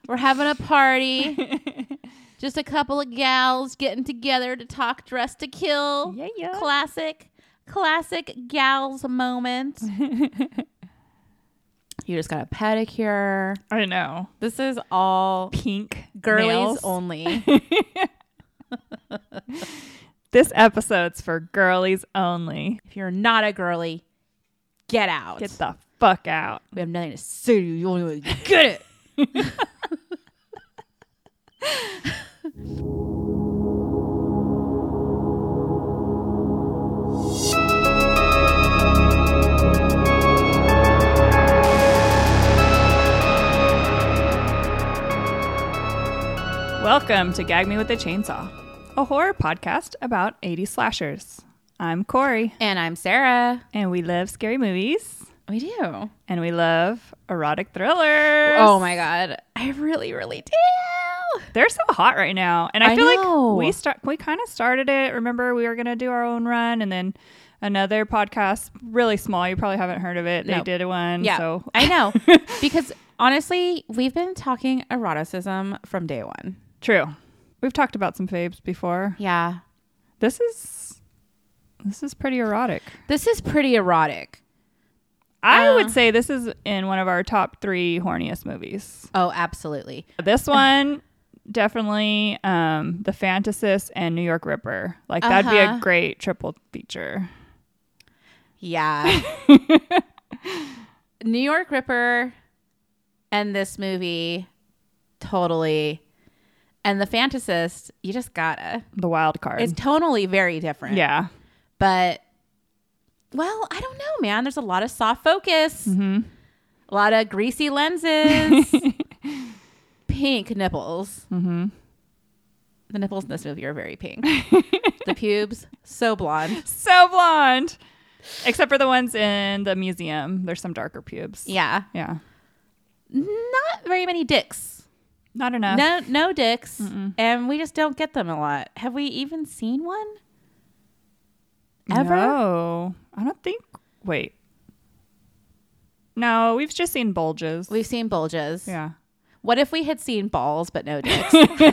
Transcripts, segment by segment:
We're having a party. Just a couple of gals getting together to talk Dressed to Kill. Yeah. Classic gals moment. You just got a pedicure. I know. This is all Pink girlies nails. only. This episode's for girlies only. If you're not a girly, get out. Get the fuck out. We have nothing to say to you. You only get it. Welcome to Gag Me with a Chainsaw, a horror podcast about 80s slashers. I'm Corey, And I'm Sarah. and we love scary movies, We do. and we love erotic thrillers. Oh my God. I really, really do. They're so hot right now, and I I feel know. like we kind of started it. Remember, we were gonna do our own run, and then another podcast, really small. You probably haven't heard of it. They Nope. did one. Yeah, So I know. Because honestly, we've been talking eroticism from day one. true. We've talked about some faves before. Yeah. This is pretty erotic. This is pretty erotic. I would say this is in one of our top 3 horniest movies. Oh, absolutely. This one, definitely The Fantasist and New York Ripper. Like, that'd be a great triple feature. Yeah. New York Ripper and this movie, totally. And The Fantasist, you just gotta. The wild card. It's tonally very different. Yeah. But, well, I don't know, man. There's a lot of soft focus. Mm-hmm. A lot of greasy lenses. Pink nipples. Mm-hmm. The nipples in this movie are very pink. The pubes, so blonde. So blonde. Except for the ones in the museum. There's some darker pubes. Yeah. Yeah. Not very many dicks. Not enough. No dicks. Mm-mm. And we just don't get them a lot. Have we even seen one? Ever? No. I don't think. Wait. No, we've just seen bulges. We've seen bulges. Yeah. What if we had seen balls but no dicks?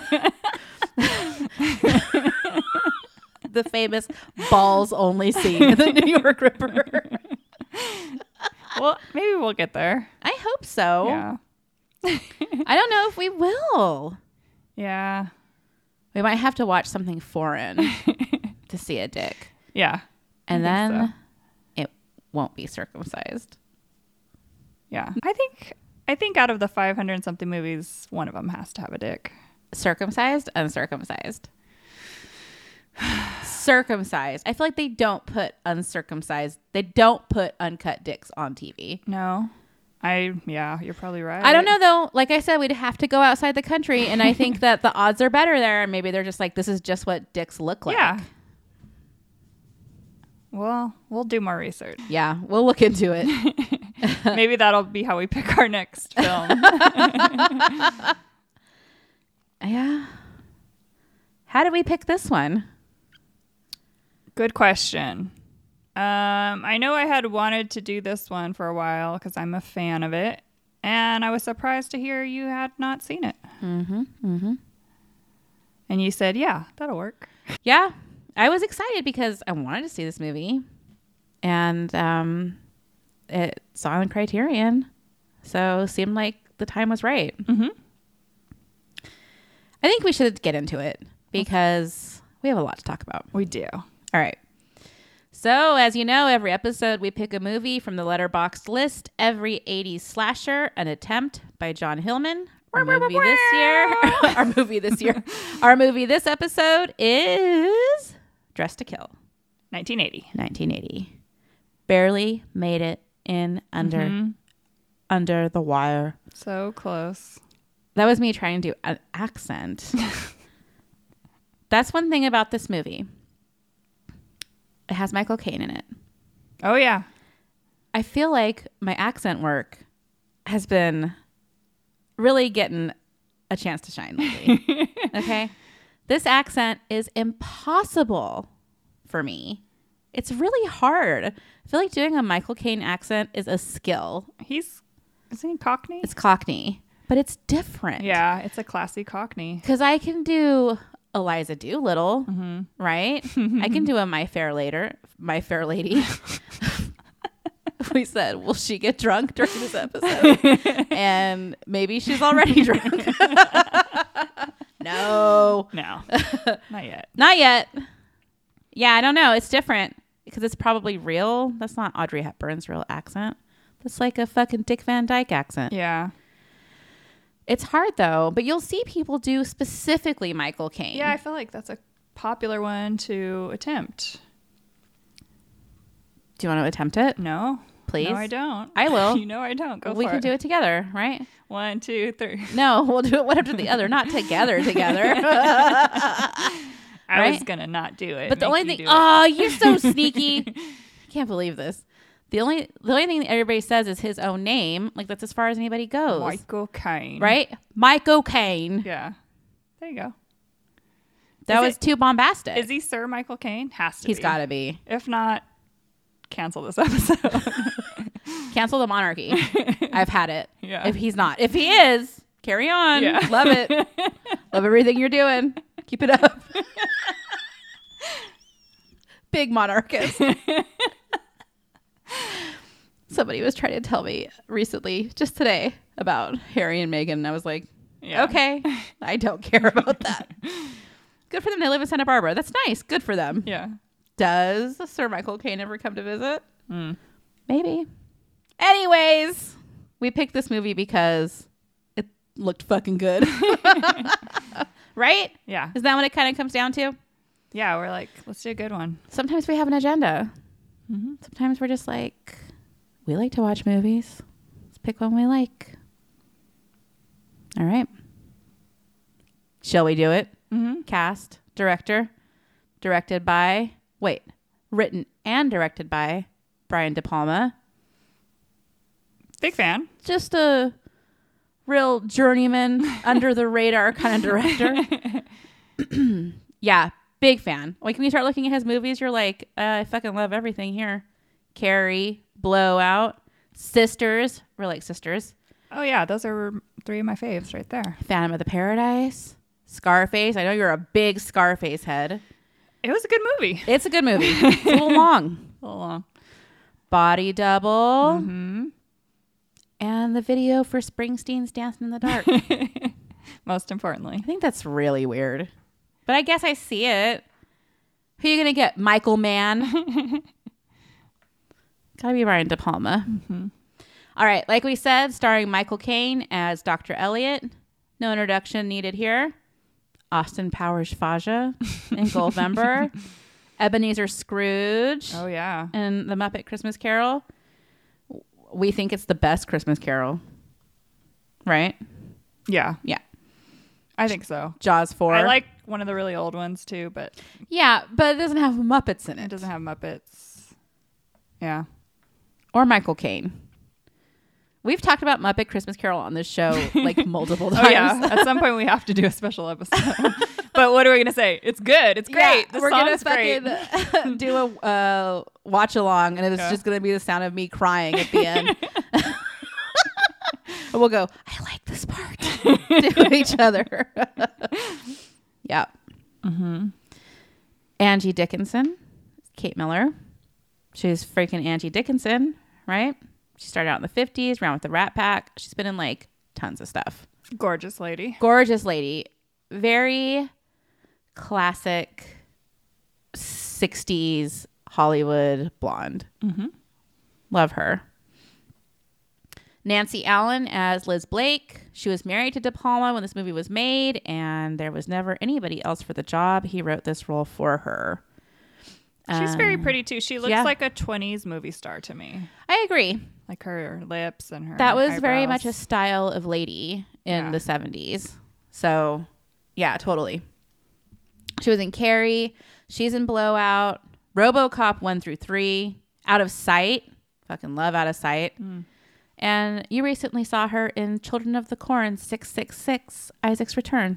The famous balls only scene in the New York Ripper. Well, maybe we'll get there. I hope so. Yeah. I don't know if we will. Yeah. We might have to watch something foreign to see a dick. Yeah. And I think then it won't be circumcised. Yeah. I think out of the 500 and something movies, one of them has to have a dick. Circumcised, uncircumcised. Circumcised. I feel like they don't put uncircumcised. They don't put uncut dicks on TV. No. Yeah, you're probably right. I don't know though. Like I said, we'd have to go outside the country, and I think that the odds are better there. And maybe they're just like, this is just what dicks look like. Yeah. Well, we'll do more research. Yeah, we'll look into it. Maybe that'll be how we pick our next film. Yeah. How did we pick this one? Good question. I know I had wanted to do this one for a while because I'm a fan of it, and I was surprised to hear you had not seen it. Mm-hmm. Mm-hmm. And you said, "Yeah, that'll work." Yeah, I was excited because I wanted to see this movie, and it saw on Criterion, so it seemed like the time was right. Mm-hmm. I think we should get into it because we have a lot to talk about. We do. All right. So, as you know, every episode we pick a movie from the Letterboxd list. Every 80s slasher, an attempt by John Hillman. Our movie this year. Our movie this episode is Dressed to Kill. 1980. 1980. Barely made it in under the wire. So close. That was me trying to do an accent. That's one thing about this movie. It has Michael Caine in it. Oh, yeah. I feel like my accent work has been really getting a chance to shine lately. Okay? This accent is impossible for me. It's really hard. I feel like doing a Michael Caine accent is a skill. Isn't he Cockney? It's Cockney. but it's different. Yeah, it's a classy Cockney. Because I can do Eliza Doolittle, right? I can do a My Fair Lady. We said, will she get drunk during this episode? And maybe she's already drunk. No. Not yet. Not yet. Yeah, I don't know. It's different because it's probably real. That's not Audrey Hepburn's real accent. That's like a fucking Dick Van Dyke accent. Yeah. It's hard though, but you'll see people do specifically Michael Caine. Yeah, I feel like that's a popular one to attempt. Do you want to attempt it? No. Please? No, I don't. I will. You know I don't. Go We for can it. do it together, right? 1, 2, 3. No, we'll do it one after the other, not together. I Right? was going to not do it. But the Make only you thing, do it. oh, you're so sneaky. Can't believe this. The only thing that everybody says is his own name. Like that's as far as anybody goes. Michael Caine. Right? Michael Caine. Yeah. There you go. That was too bombastic. Is he Sir Michael Caine? Has to He's be. got to be. If not, cancel this episode. Cancel the monarchy. I've had it. Yeah. If he's not. If he is, carry on. Yeah. Love it. Love everything you're doing. Keep it up. Big monarchist. Somebody was trying to tell me recently, just today, about Harry and Meghan, and I was like, Yeah. okay, I don't care about that. Good for them. They live in Santa Barbara. That's nice. Good for them. Yeah. Does Sir Michael Caine ever come to visit? Maybe. Anyways, we picked this movie because it looked fucking good. Right? Yeah. Is that what it kind of comes down to? Yeah. We're like, let's do a good one. Sometimes we have an agenda. Sometimes we're just like, we like to watch movies. Let's pick one we like. All right. Shall we do it? Cast, director, written and directed by Brian De Palma. Big fan. Just a real journeyman, under the radar kind of director. Yeah, big fan. Like when you start looking at his movies, you're like, I fucking love everything here. Carrie, Blowout, Sisters. We're like Sisters. Oh, yeah. Those are 3 of my faves right there. Phantom of the Paradise, Scarface. I know you're a big Scarface head. It was a good movie. It's a good movie. It's a little long. A little long. Body Double. And the video for Springsteen's Dancing in the Dark. Most importantly. I think that's really weird. But I guess I see it. Who are you going to get? Michael Mann? Gotta be Brian De Palma. All right. Like we said, starring Michael Caine as Dr. Elliot. No introduction needed here. Austin Powers Faja in Goldmember. Ebenezer Scrooge Oh, yeah. in The Muppet Christmas Carol. We think it's the best Christmas Carol. Right? Yeah. Yeah. I think so. Jaws 4. I like one of the really old ones, too, but Yeah, but it doesn't have Muppets in it it. doesn't have Muppets. Yeah. Or Michael Caine. We've talked about Muppet Christmas Carol on this show like multiple times. Oh, yeah. At some point, we have to do a special episode. But what are we going to say? It's good. It's great. Yeah, The song's gonna great. fucking do a watch along, and it's just gonna be the sound of me crying at the end. And we'll go, I like this part to each other. Yeah. Angie Dickinson, Kate Miller. She's freaking Angie Dickinson, right? She started out in the 50s, ran with the Rat Pack. She's been in like tons of stuff. Gorgeous lady. Gorgeous lady. Very classic 60s Hollywood blonde. Love her. Nancy Allen as Liz Blake. She was married to De Palma when this movie was made, and there was never anybody else for the job. He wrote this role for her. She's very pretty, too. She looks yeah. like a 20s movie star to me. I agree. Like her lips and her That was very eyebrows. much a style of lady in Yeah. the 70s. So, yeah, totally. She was in Carrie. She's in Blowout. RoboCop 1 through 3. Out of Sight. Fucking love Out of Sight. And you recently saw her in Children of the Corn 666, Isaac's Return.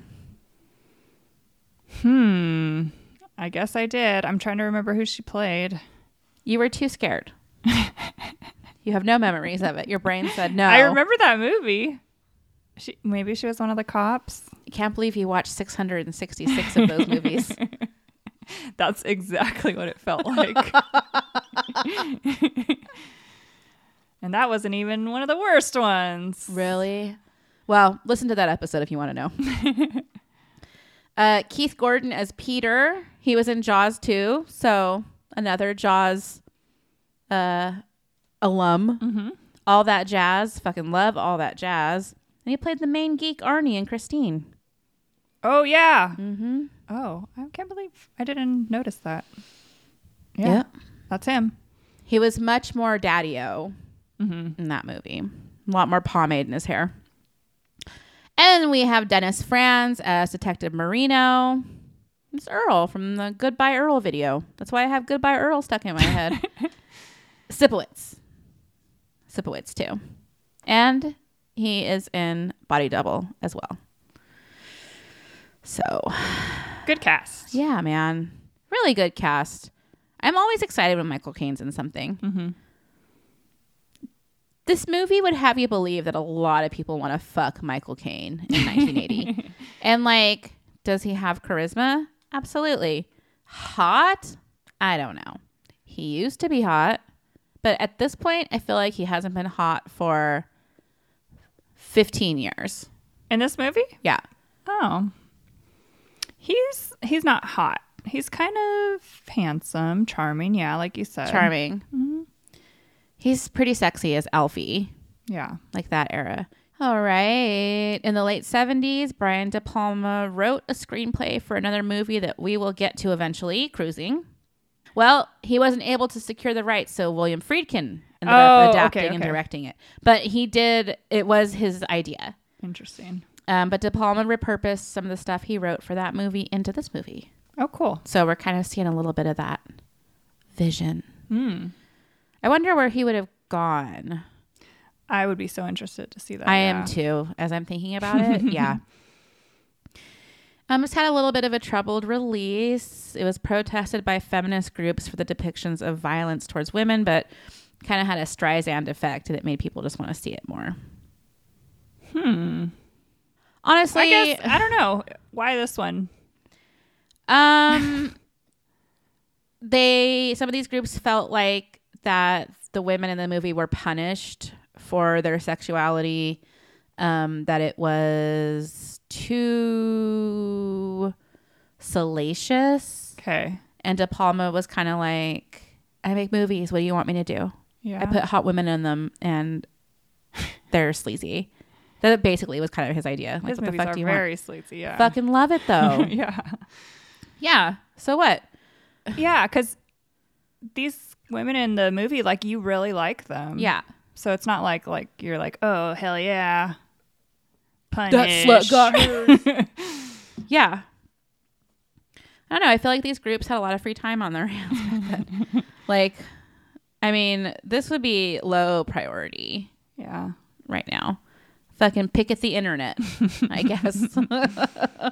I guess I did. I'm trying to remember who she played. You were too scared. You have no memories of it. Your brain said no. I remember that movie. Maybe she was one of the cops. I can't believe you watched 666 of those movies. That's exactly what it felt like. And that wasn't even one of the worst ones. Really? Well, listen to that episode if you want to know. Keith Gordon as Peter. He was in Jaws too. So another Jaws alum. Mm-hmm. All That Jazz. Fucking love All That Jazz. And he played the main geek, Arnie, and Christine. Oh, yeah. Mm-hmm. Oh, I can't believe I didn't notice that. Yeah. Yep. That's him. He was much more daddy-o Mm-hmm. in that movie. A lot more pomade in his hair. And we have Dennis Franz as Detective Marino. It's Earl from the Goodbye Earl video. That's why I have Goodbye Earl stuck in my head. Sipowicz too. And he is in Body Double as well. So, Good cast. yeah, man. Really good cast. I'm always excited when Michael Caine's in something. Mm-hmm. This movie would have you believe that a lot of people want to fuck Michael Caine in 1980. And like, does he have charisma? Absolutely. Hot? I don't know. He used to be hot. But at this point, I feel like he hasn't been hot for 15 years. In this movie? Yeah. Oh. He's not hot. He's kind of handsome, charming. Yeah, like you said. Charming. Mm-hmm. He's pretty sexy as Alfie. Yeah. Like that era. All right. In the late 70s, Brian De Palma wrote a screenplay for another movie that we will get to eventually, Cruising. Well, he wasn't able to secure the rights, so William Friedkin ended up adapting and directing it. But he did, it was his idea. Interesting. But De Palma repurposed some of the stuff he wrote for that movie into this movie. Oh, cool. So we're kind of seeing a little bit of that vision. Hmm. I wonder where he would have gone. I would be so interested to see that. I am too, as I'm thinking about it. Yeah. It's had a little bit of a troubled release. It was protested by feminist groups for the depictions of violence towards women, but kind of had a Streisand effect that made people just want to see it more. Honestly, I guess, I don't know. Why this one? some of these groups felt like that the women in the movie were punished for their sexuality, that it was too salacious. Okay. And De Palma was kind of like, I make movies. What do you want me to do? Yeah. I put hot women in them and they're sleazy. That basically was kind of his idea. Like, His what the movies fuck are do you very want? sleazy, yeah. Fucking love it though. Yeah. Yeah. So what? Yeah, because these women in the movie, like, you really like them. Yeah. So it's not like you're like, oh, hell yeah. Punish. That slut got her. Yeah. I don't know. I feel like these groups had a lot of free time on their hands back then. Like, I mean, this would be low priority Yeah. right now. Fucking picket the internet, I guess. I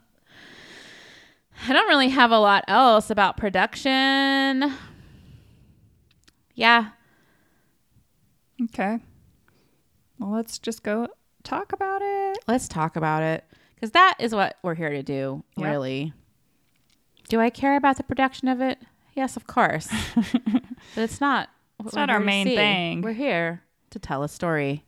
don't really have a lot else about production. Yeah. Okay. Well, let's just go talk about it. Let's talk about it. Because that is what we're here to do, Yep. really. Do I care about the production of it? Yes, of course. But it's not. It's not our main thing. We're here to tell a story.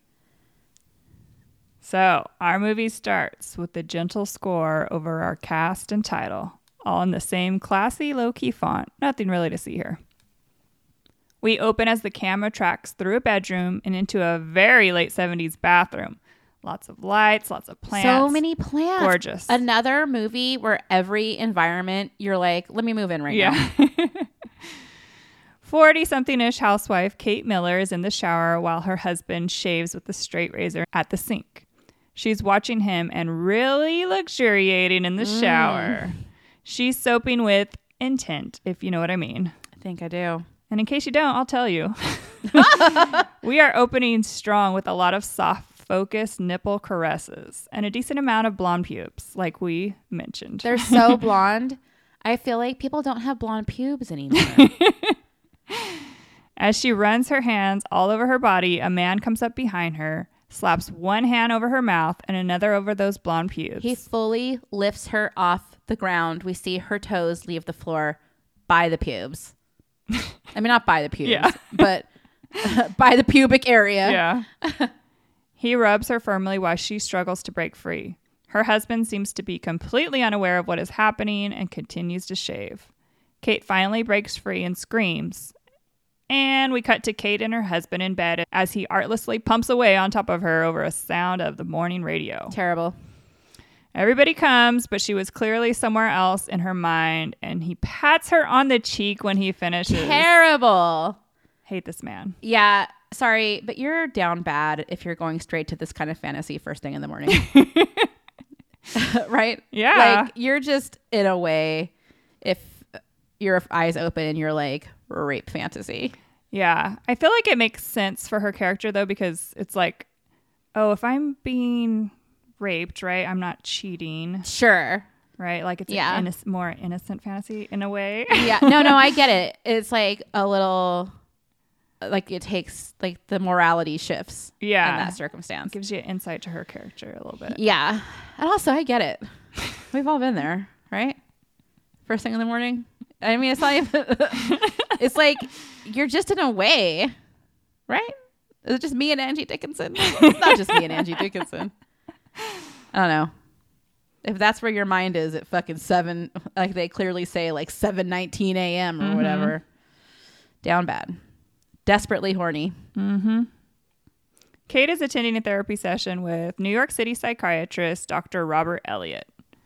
So our movie starts with a gentle score over our cast and title, all in the same classy, low-key font. Nothing really to see here. We open as the camera tracks through a bedroom and into a very late 70s bathroom. Lots of lights, lots of plants. So many plants. Gorgeous. Another movie where every environment, you're like, let me move in right now. 40-something-ish housewife Kate Miller is in the shower while her husband shaves with a straight razor at the sink. She's watching him and really luxuriating in the shower. She's soaping with intent, if you know what I mean. I think I do. And in case you don't, I'll tell you. We are opening strong with a lot of soft, focused nipple caresses and a decent amount of blonde pubes, like we mentioned. They're so blonde. I feel like people don't have blonde pubes anymore. As she runs her hands all over her body, a man comes up behind her, slaps one hand over her mouth and another over those blonde pubes. He fully lifts her off the ground. We see her toes leave the floor by the pubes. I mean, not by the pubes, Yeah. but by the pubic area. Yeah. He rubs her firmly while she struggles to break free. Her husband seems to be completely unaware of what is happening and continues to shave. Kate finally breaks free and screams. And we cut to Kate and her husband in bed as he artlessly pumps away on top of her over a sound of the morning radio. Terrible. Everybody comes, but she was clearly somewhere else in her mind, and he pats her on the cheek when he finishes. Terrible. Hate this man. Yeah. Sorry, but you're down bad if you're going straight to this kind of fantasy first thing in the morning. Right? Yeah. Like, you're just, in a way, if your eyes open and you're like, rape fantasy. Yeah. I feel like it makes sense for her character, though, because it's like, oh, if I'm being raped, right, I'm not cheating, Sure. right? Like, it's Yeah. an more innocent fantasy in a way. Yeah. No, I get it. It's like a little, like, it takes, like, the morality shifts Yeah. in that circumstance. Gives you insight to her character a little bit. Yeah. And also, I get it. We've all been there, right? First thing in the morning. I mean, it's not even, it's like, you're just in a way, right? Is it just me and Angie Dickinson? It's not just me and Angie Dickinson. I don't know. If that's where your mind is at fucking 7, like they clearly say like 7:19 a.m. or whatever. Down bad. Desperately horny. Mm-hmm. Kate is attending a therapy session with New York City psychiatrist Dr. Robert Elliott.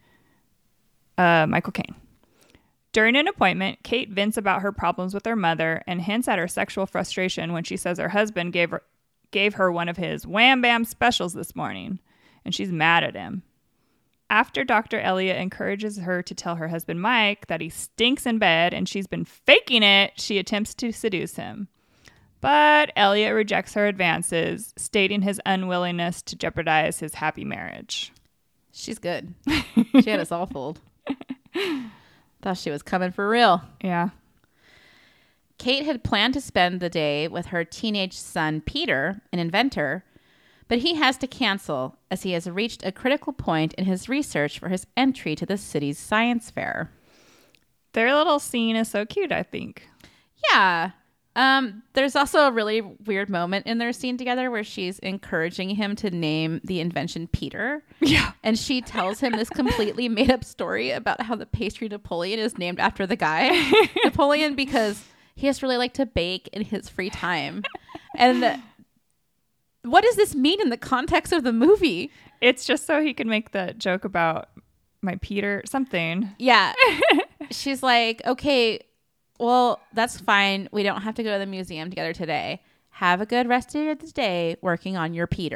Michael Caine. During an appointment, Kate vents about her problems with her mother and hints at her sexual frustration when she says her husband gave her one of his wham bam specials this morning, and she's mad at him. After Dr. Elliott encourages her to tell her husband Mike that he stinks in bed and she's been faking it, she attempts to seduce him. But Elliott rejects her advances, stating his unwillingness to jeopardize his happy marriage. She's good. She had us all fooled. Thought she was coming for real. Yeah. Kate had planned to spend the day with her teenage son, Peter, an inventor, but he has to cancel as he has reached a critical point in his research for his entry to the city's science fair. Their little scene is so cute, I think. Yeah. There's also a really weird moment in their scene together where she's encouraging him to name the invention Peter. Yeah. And she tells him this completely made up story about how the pastry Napoleon is named after the guy Napoleon because he has really liked to bake in his free time. And what does this mean in the context of the movie? It's just so he can make the joke about my Peter something. Yeah. She's like, okay, well, that's fine. We don't have to go to the museum together today. Have a good rest of the day working on your Peter.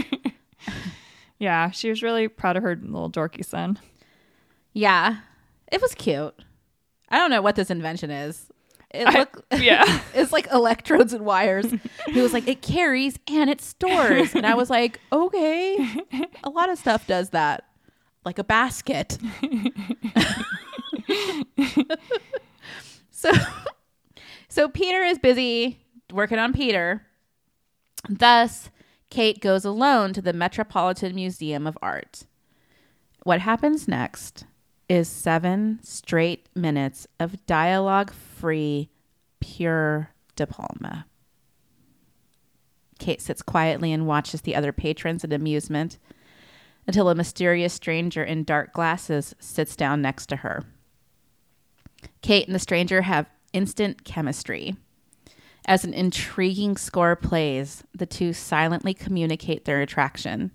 Yeah, she was really proud of her little dorky son. Yeah. It was cute. I don't know what this invention is. Yeah. It's like electrodes and wires. He was like, it carries and it stores. And I was like, okay. A lot of stuff does that. Like a basket. So Peter is busy working on Peter. Thus, Kate goes alone to the Metropolitan Museum of Art. What happens next is 7 straight minutes of dialogue-free, pure De Palma. Kate sits quietly and watches the other patrons in amusement until a mysterious stranger in dark glasses sits down next to her. Kate and the stranger have instant chemistry. As an intriguing score plays, the two silently communicate their attraction.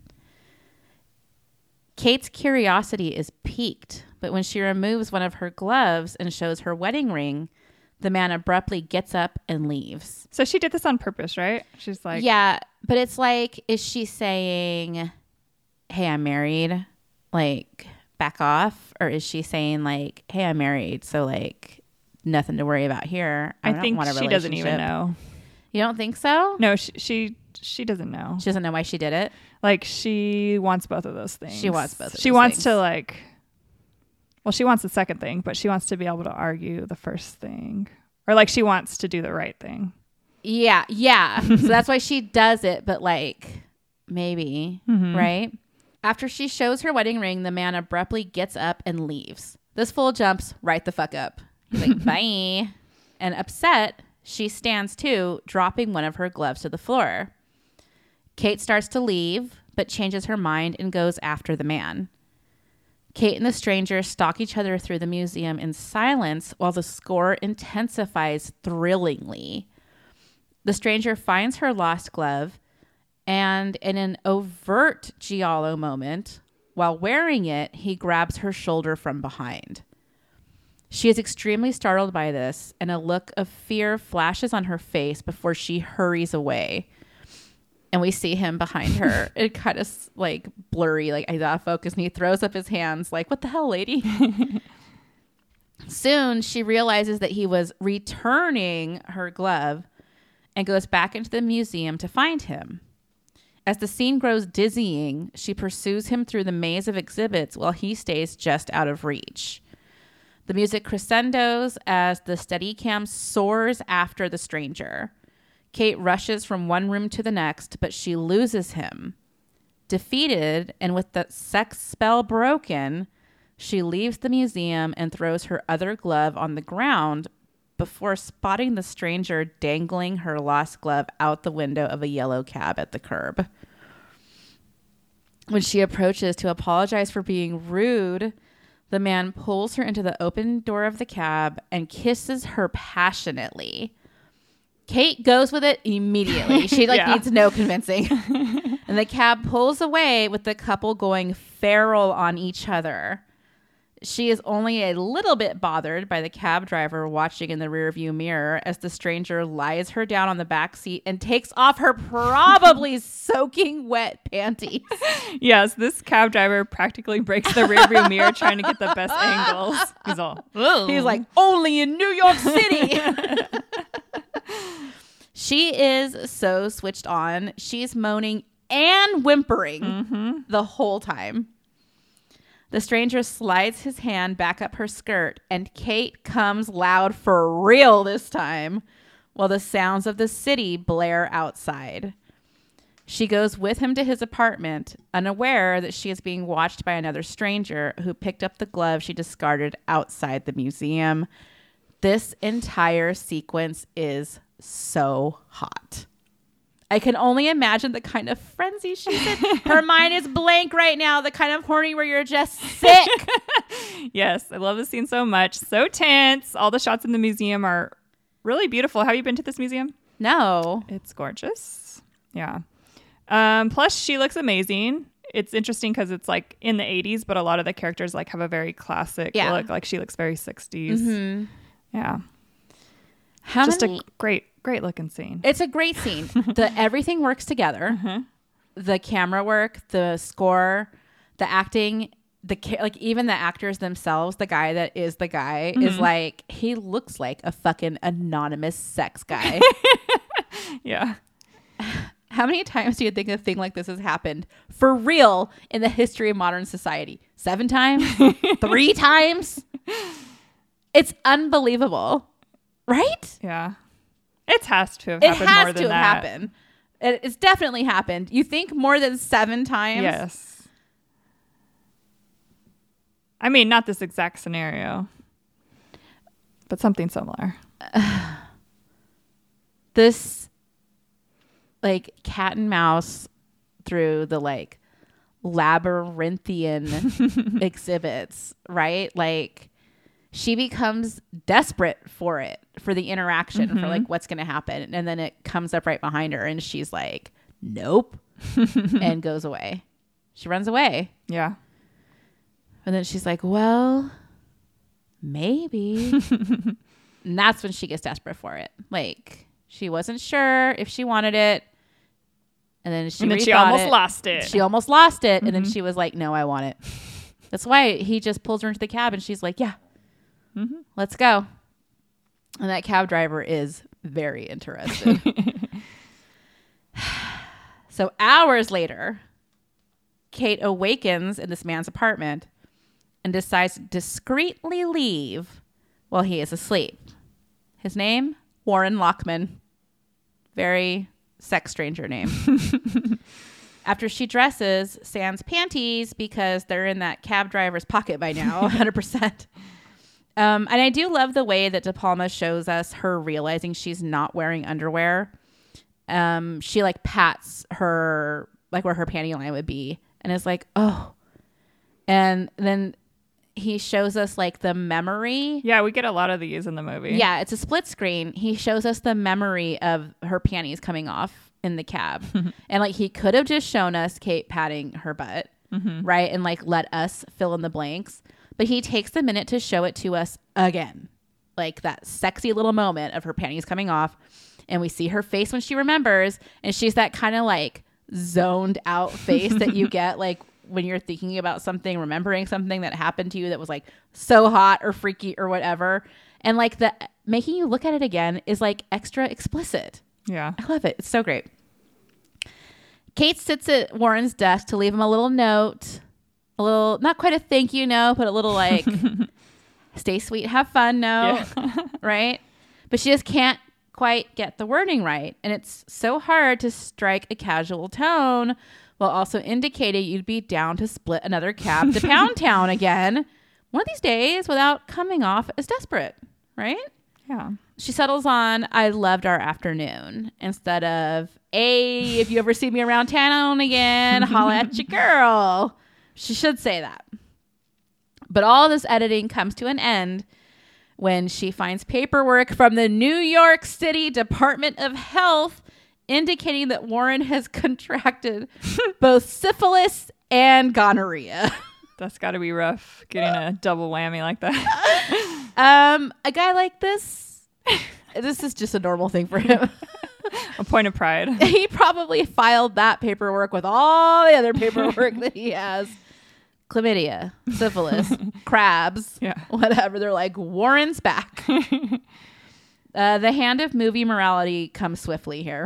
Kate's curiosity is piqued, but when she removes one of her gloves and shows her wedding ring, the man abruptly gets up and leaves. So she did this on purpose, right? She's like... Yeah, but it's like, is she saying, hey, I'm married, like, back off? Or is she saying, like, hey, I'm married, so, like, nothing to worry about here. I think she doesn't even know. You don't think so? No, she doesn't know. She doesn't know why she did it? Like, she wants both of those things. She wants both of those She wants things. to, like... Well, she wants the second thing, but she wants to be able to argue the first thing. Or, like, she wants to do the right thing. Yeah. So that's why she does it, but, like, maybe, right? After she shows her wedding ring, the man abruptly gets up and leaves. This fool jumps right the fuck up. He's like, bye. And upset, she stands too, dropping one of her gloves to the floor. Kate starts to leave, but changes her mind and goes after the man. Kate and the stranger stalk each other through the museum in silence while the score intensifies thrillingly. The stranger finds her lost glove, and in an overt giallo moment, while wearing it, he grabs her shoulder from behind. She is extremely startled by this, and a look of fear flashes on her face before she hurries away. And we see him behind her. It kind of like blurry, like out of focus, and he throws up his hands like, what the hell, lady? Soon, she realizes that he was returning her glove and goes back into the museum to find him. As the scene grows dizzying, she pursues him through the maze of exhibits while he stays just out of reach. The music crescendos as the Steadicam soars after the stranger. Kate rushes from one room to the next, but she loses him. Defeated and with the sex spell broken, she leaves the museum and throws her other glove on the ground before spotting the stranger dangling her lost glove out the window of a yellow cab at the curb. When she approaches to apologize for being rude, the man pulls her into the open door of the cab and kisses her passionately. Kate goes with it immediately. She needs no convincing. And the cab pulls away with the couple going feral on each other. She is only a little bit bothered by the cab driver watching in the rearview mirror as the stranger lies her down on the back seat and takes off her probably soaking wet panties. Yes, this cab driver practically breaks the rearview mirror trying to get the best angles. He's all, ooh. He's like, only in New York City. She is so switched on. She's moaning and whimpering the whole time. The stranger slides his hand back up her skirt, and Kate comes loud for real this time, while the sounds of the city blare outside. She goes with him to his apartment, unaware that she is being watched by another stranger who picked up the glove she discarded outside the museum. This entire sequence is so hot. I can only imagine the kind of frenzy she's in. Her mind is blank right now. The kind of horny where you're just sick. Yes, I love this scene so much. So tense. All the shots in the museum are really beautiful. Have you been to this museum? No. It's gorgeous. Yeah. Plus, she looks amazing. It's interesting because it's like in the 80s, but a lot of the characters like have a very classic look. Like she looks very 60s. Mm-hmm. Yeah. A great looking scene. It's a great scene. Everything works together. Mm-hmm. The camera work, the score, the acting, even the actors themselves. The guy that is the guy is like, he looks like a fucking anonymous sex guy. Yeah. How many times do you think a thing like this has happened for real in the history of modern society? 7 times? 3 times? It's unbelievable. Right? Yeah. It has to have happened more than that. Happened. It's definitely happened. You think more than 7 times? Yes. I mean, not this exact scenario, but something similar. This, like, cat and mouse through the, like, labyrinthian exhibits, right? Like, she becomes desperate for the interaction, for like what's going to happen. And then it comes up right behind her and she's like, nope, and goes away. She runs away. Yeah. And then she's like, well, maybe. And that's when she gets desperate for it. Like, she wasn't sure if she wanted it. And then she almost lost it. She almost lost it. And then she was like, no, I want it. That's why he just pulls her into the cab and she's like, yeah. Let's go. And that cab driver is very interested. So hours later, Kate awakens in this man's apartment and decides to discreetly leave while he is asleep. His name, Warren Lockman. Very sex stranger name. after she dresses sans panties because they're in that cab driver's pocket by now, 100%. And I do love the way that De Palma shows us her realizing she's not wearing underwear. She like pats her, like where her panty line would be, and is like, oh. And then he shows us like the memory. Yeah, we get a lot of these in the movie. Yeah, it's a split screen. He shows us the memory of her panties coming off in the cab. And like he could have just shown us Kate patting her butt, right? And like let us fill in the blanks. But he takes the minute to show it to us again. Like that sexy little moment of her panties coming off. And we see her face when she remembers. And she's that kind of like zoned out face that you get like when you're thinking about something, remembering something that happened to you that was like so hot or freaky or whatever. And like the making you look at it again is like extra explicit. Yeah. I love it. It's so great. Kate sits at Warren's desk to leave him a little note. A little, not quite a thank you note, but a little like, stay sweet, have fun note. Yeah. Right? But she just can't quite get the wording right. And it's so hard to strike a casual tone while also indicating you'd be down to split another cab to Pound Town again one of these days without coming off as desperate. Right? Yeah. She settles on, I loved our afternoon, instead of, hey, if you ever see me around town again, holla at your girl. She should say that. But all this editing comes to an end when she finds paperwork from the New York City Department of Health indicating that Warren has contracted both syphilis and gonorrhea. That's got to be rough, getting a double whammy like that. A guy like this is just a normal thing for him. A point of pride. He probably filed that paperwork with all the other paperwork that he has. Chlamydia, syphilis, crabs, whatever. They're like, Warren's back. The hand of movie morality comes swiftly here.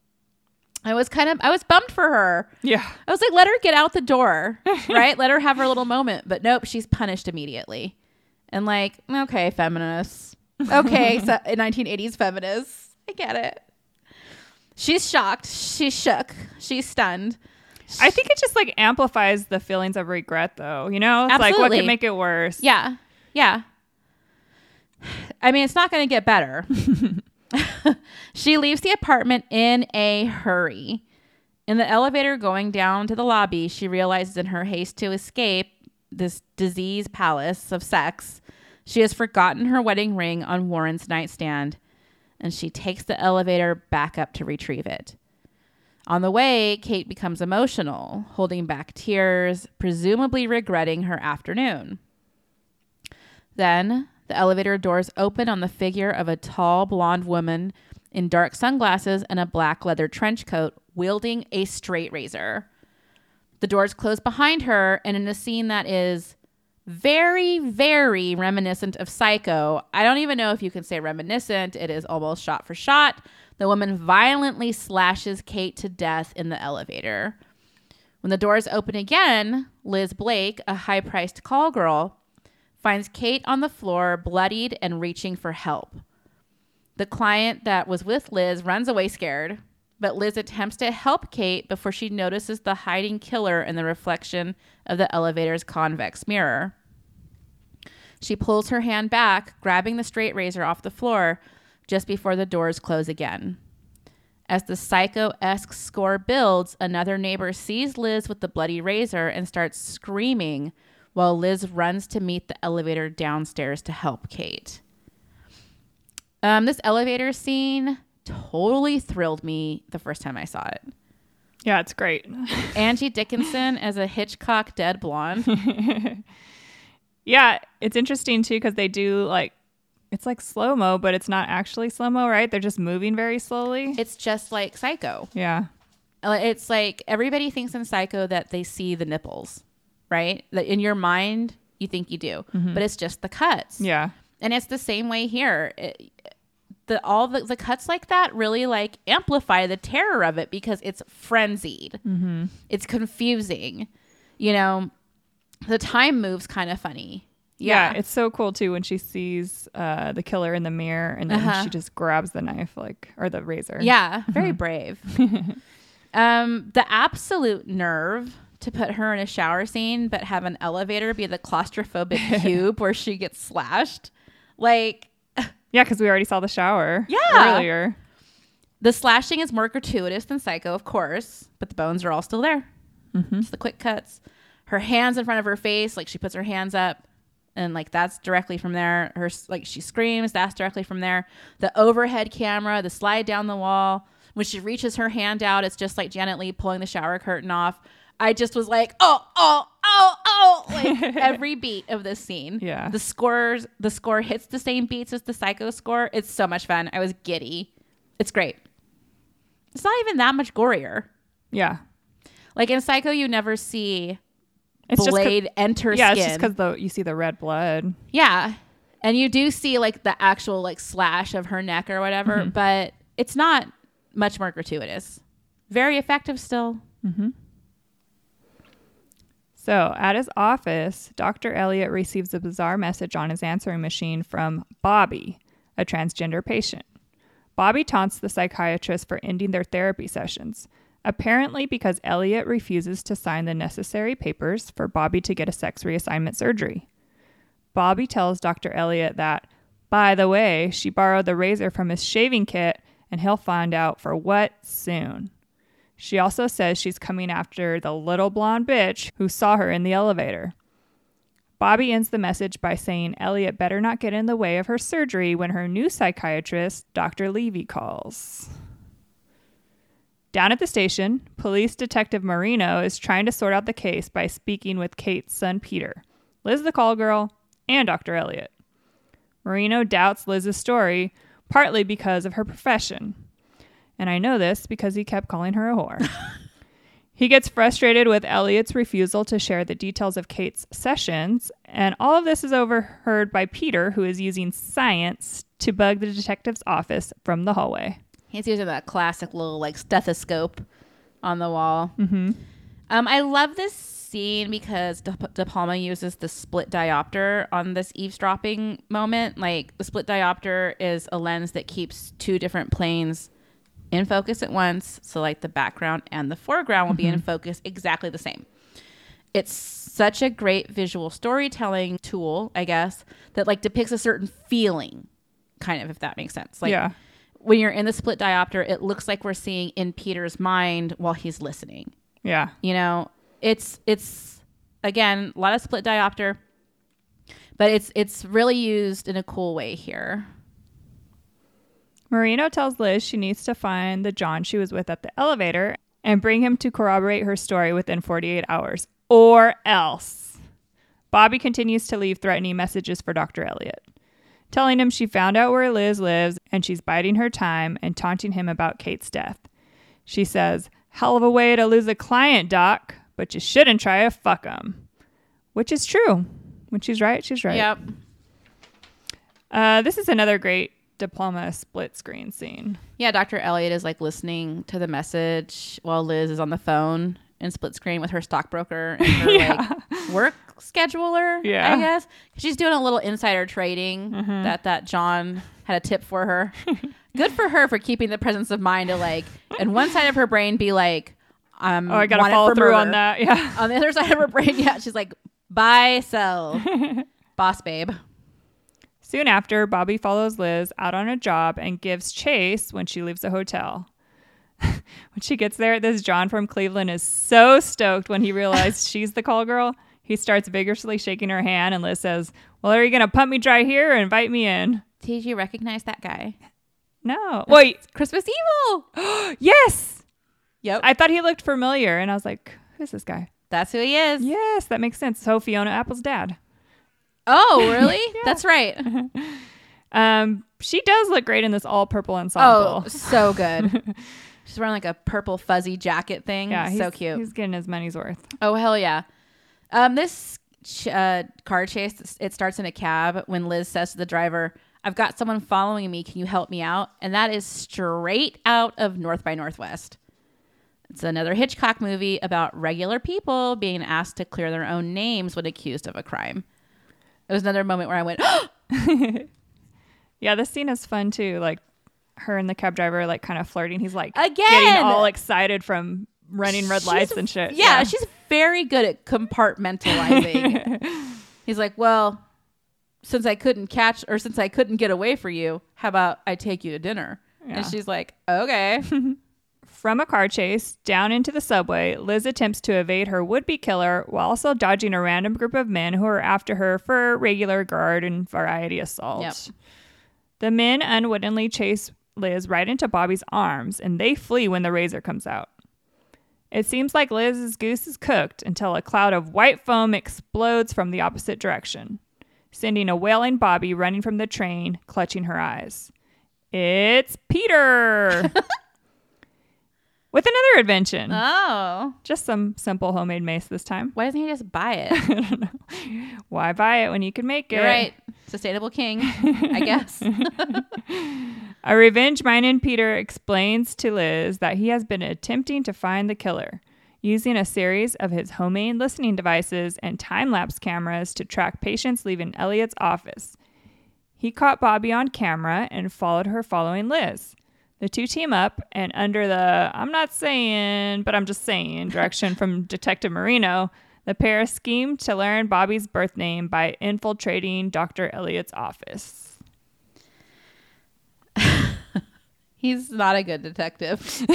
I was bummed for her. Yeah. I was like, let her get out the door, right? Let her have her little moment. But nope, she's punished immediately. And like, okay, feminists. Okay, so 1980s feminists. I get it. She's shocked. She's shook. She's stunned. I think it just like amplifies the feelings of regret, though. You know, it's Absolutely. like what could make it worse. Yeah. Yeah. I mean, it's not going to get better. She leaves the apartment in a hurry. In the elevator going down to the lobby, she realizes in her haste to escape this disease palace of sex, she has forgotten her wedding ring on Warren's nightstand, and she takes the elevator back up to retrieve it. On the way, Kate becomes emotional, holding back tears, presumably regretting her afternoon. Then, the elevator doors open on the figure of a tall, blonde woman in dark sunglasses and a black leather trench coat, wielding a straight razor. The doors close behind her, and in a scene that is very, very reminiscent of Psycho, I don't even know if you can say reminiscent, it is almost shot for shot, the woman violently slashes Kate to death in the elevator. When the doors open again, Liz Blake, a high-priced call girl, finds Kate on the floor, bloodied and reaching for help. The client that was with Liz runs away scared, but Liz attempts to help Kate before she notices the hiding killer in the reflection of the elevator's convex mirror. She pulls her hand back, grabbing the straight razor off the floor just before the doors close again. As the Psycho-esque score builds, another neighbor sees Liz with the bloody razor and starts screaming while Liz runs to meet the elevator downstairs to help Kate. This elevator scene totally thrilled me the first time I saw it. Yeah, it's great. Angie Dickinson as a Hitchcock dead blonde. Yeah, it's interesting too because they do like, it's like slow-mo, but it's not actually slow-mo, right? They're just moving very slowly. It's just like Psycho. Yeah. It's like everybody thinks in Psycho that they see the nipples, right? That in your mind, you think you do, but it's just the cuts. Yeah. And it's the same way here. All the cuts like that really like amplify the terror of it because it's frenzied. Mm-hmm. It's confusing. You know, the time moves kind of funny. Yeah, it's so cool too when she sees the killer in the mirror and then she just grabs the knife or the razor. Yeah, very brave. The absolute nerve to put her in a shower scene, but have an elevator be the claustrophobic cube where she gets slashed. Like, yeah, because we already saw the shower earlier. The slashing is more gratuitous than Psycho, of course, but the bones are all still there. It's the quick cuts. Her hands in front of her face, like she puts her hands up, and like that's directly from there. Her like she screams, that's directly from there. The overhead camera, the slide down the wall. When she reaches her hand out, it's just like Janet Leigh pulling the shower curtain off. I just was like, oh, like every beat of this scene. Yeah. The score hits the same beats as the Psycho score. It's so much fun. I was giddy. It's great. It's not even that much gorier. Yeah. Like in Psycho, you never see It's blade enter skin. Yeah, it's just because you see the red blood. Yeah. And you do see like the actual like slash of her neck or whatever, but it's not much more gratuitous. Very effective still. So at his office, Dr. Elliot receives a bizarre message on his answering machine from Bobby, a transgender patient. Bobby taunts the psychiatrist for ending their therapy sessions, apparently because Elliot refuses to sign the necessary papers for Bobby to get a sex reassignment surgery. Bobby tells Dr. Elliot that, by the way, she borrowed the razor from his shaving kit and he'll find out for what soon. She also says she's coming after the little blonde bitch who saw her in the elevator. Bobby ends the message by saying Elliot better not get in the way of her surgery when her new psychiatrist, Dr. Levy, calls. Down at the station, police detective Marino is trying to sort out the case by speaking with Kate's son Peter, Liz the call girl, and Dr. Elliot. Marino doubts Liz's story, partly because of her profession. And I know this because he kept calling her a whore. He gets frustrated with Elliot's refusal to share the details of Kate's sessions, and all of this is overheard by Peter, who is using science to bug the detective's office from the hallway. He's using that classic little like stethoscope on the wall. I love this scene because De Palma uses the split diopter on this eavesdropping moment. Like the split diopter is a lens that keeps two different planes in focus at once. So like the background and the foreground will be in focus exactly the same. It's such a great visual storytelling tool, I guess, that like depicts a certain feeling, kind of, if that makes sense. Like when you're in the split diopter, it looks like we're seeing in Peter's mind while he's listening. Yeah. You know, it's again, a lot of split diopter, but it's really used in a cool way here. Marino tells Liz she needs to find the John she was with at the elevator and bring him to corroborate her story within 48 hours, or else. Bobby continues to leave threatening messages for Dr. Elliot, telling him she found out where Liz lives and she's biding her time and taunting him about Kate's death. She says, "Hell of a way to lose a client, Doc, but you shouldn't try to fuck him." Which is true. When she's right, she's right. Yep. This is another great De Palma split screen scene. Yeah, Dr. Elliot is like listening to the message while Liz is on the phone in split screen with her stockbroker and her like work scheduler, I guess. She's doing a little insider trading that John had a tip for her. Good for her for keeping the presence of mind to like, and one side of her brain be like, I gotta follow through on that. Yeah. On the other side of her brain, she's like, buy, sell, boss babe. Soon after, Bobby follows Liz out on a job and gives chase when she leaves the hotel. When she gets there, this John from Cleveland is so stoked when he realizes she's the call girl. He starts vigorously shaking her hand, and Liz says, "Well, are you going to pump me dry here or invite me in?" Did you recognize that guy? No. Wait. Christmas Evil. Yes. Yep. I thought he looked familiar, and I was like, who's this guy? That's who he is. Yes, that makes sense. So Fiona Apple's dad. Oh, really? That's right. She does look great in this all purple ensemble. Oh, so good. She's wearing like a purple fuzzy jacket thing. Yeah, so cute. He's getting his money's worth. Oh, hell yeah. This car chase, it starts in a cab when Liz says to the driver, "I've got someone following me. Can you help me out?" And that is straight out of North by Northwest. It's another Hitchcock movie about regular people being asked to clear their own names when accused of a crime. It was another moment where I went, yeah, this scene is fun too. Like her and the cab driver like kind of flirting. He's like Again! getting all excited from running red lights and shit. Yeah, she's very good at compartmentalizing. He's like, well, since I couldn't get away for you, how about I take you to dinner? Yeah. And she's like, okay. From a car chase down into the subway, Liz attempts to evade her would-be killer while also dodging a random group of men who are after her for regular garden variety assault. Yep. The men unwittingly chase Liz right into Bobby's arms, and they flee when the razor comes out. It seems like Liz's goose is cooked until a cloud of white foam explodes from the opposite direction, sending a wailing Bobby running from the train, clutching her eyes. It's Peter! With another invention. Oh. Just some simple homemade mace this time. Why doesn't he just buy it? I don't know. Why buy it when you can make it? You're right. Sustainable king, I guess. A revenge-minded Peter explains to Liz that he has been attempting to find the killer, using a series of his homemade listening devices and time-lapse cameras to track patients leaving Elliot's office. He caught Bobby on camera and followed her following Liz. The two team up, and under the I'm not saying, but I'm just saying direction from Detective Marino, the pair schemed to learn Bobby's birth name by infiltrating Dr. Elliot's office. He's not a good detective.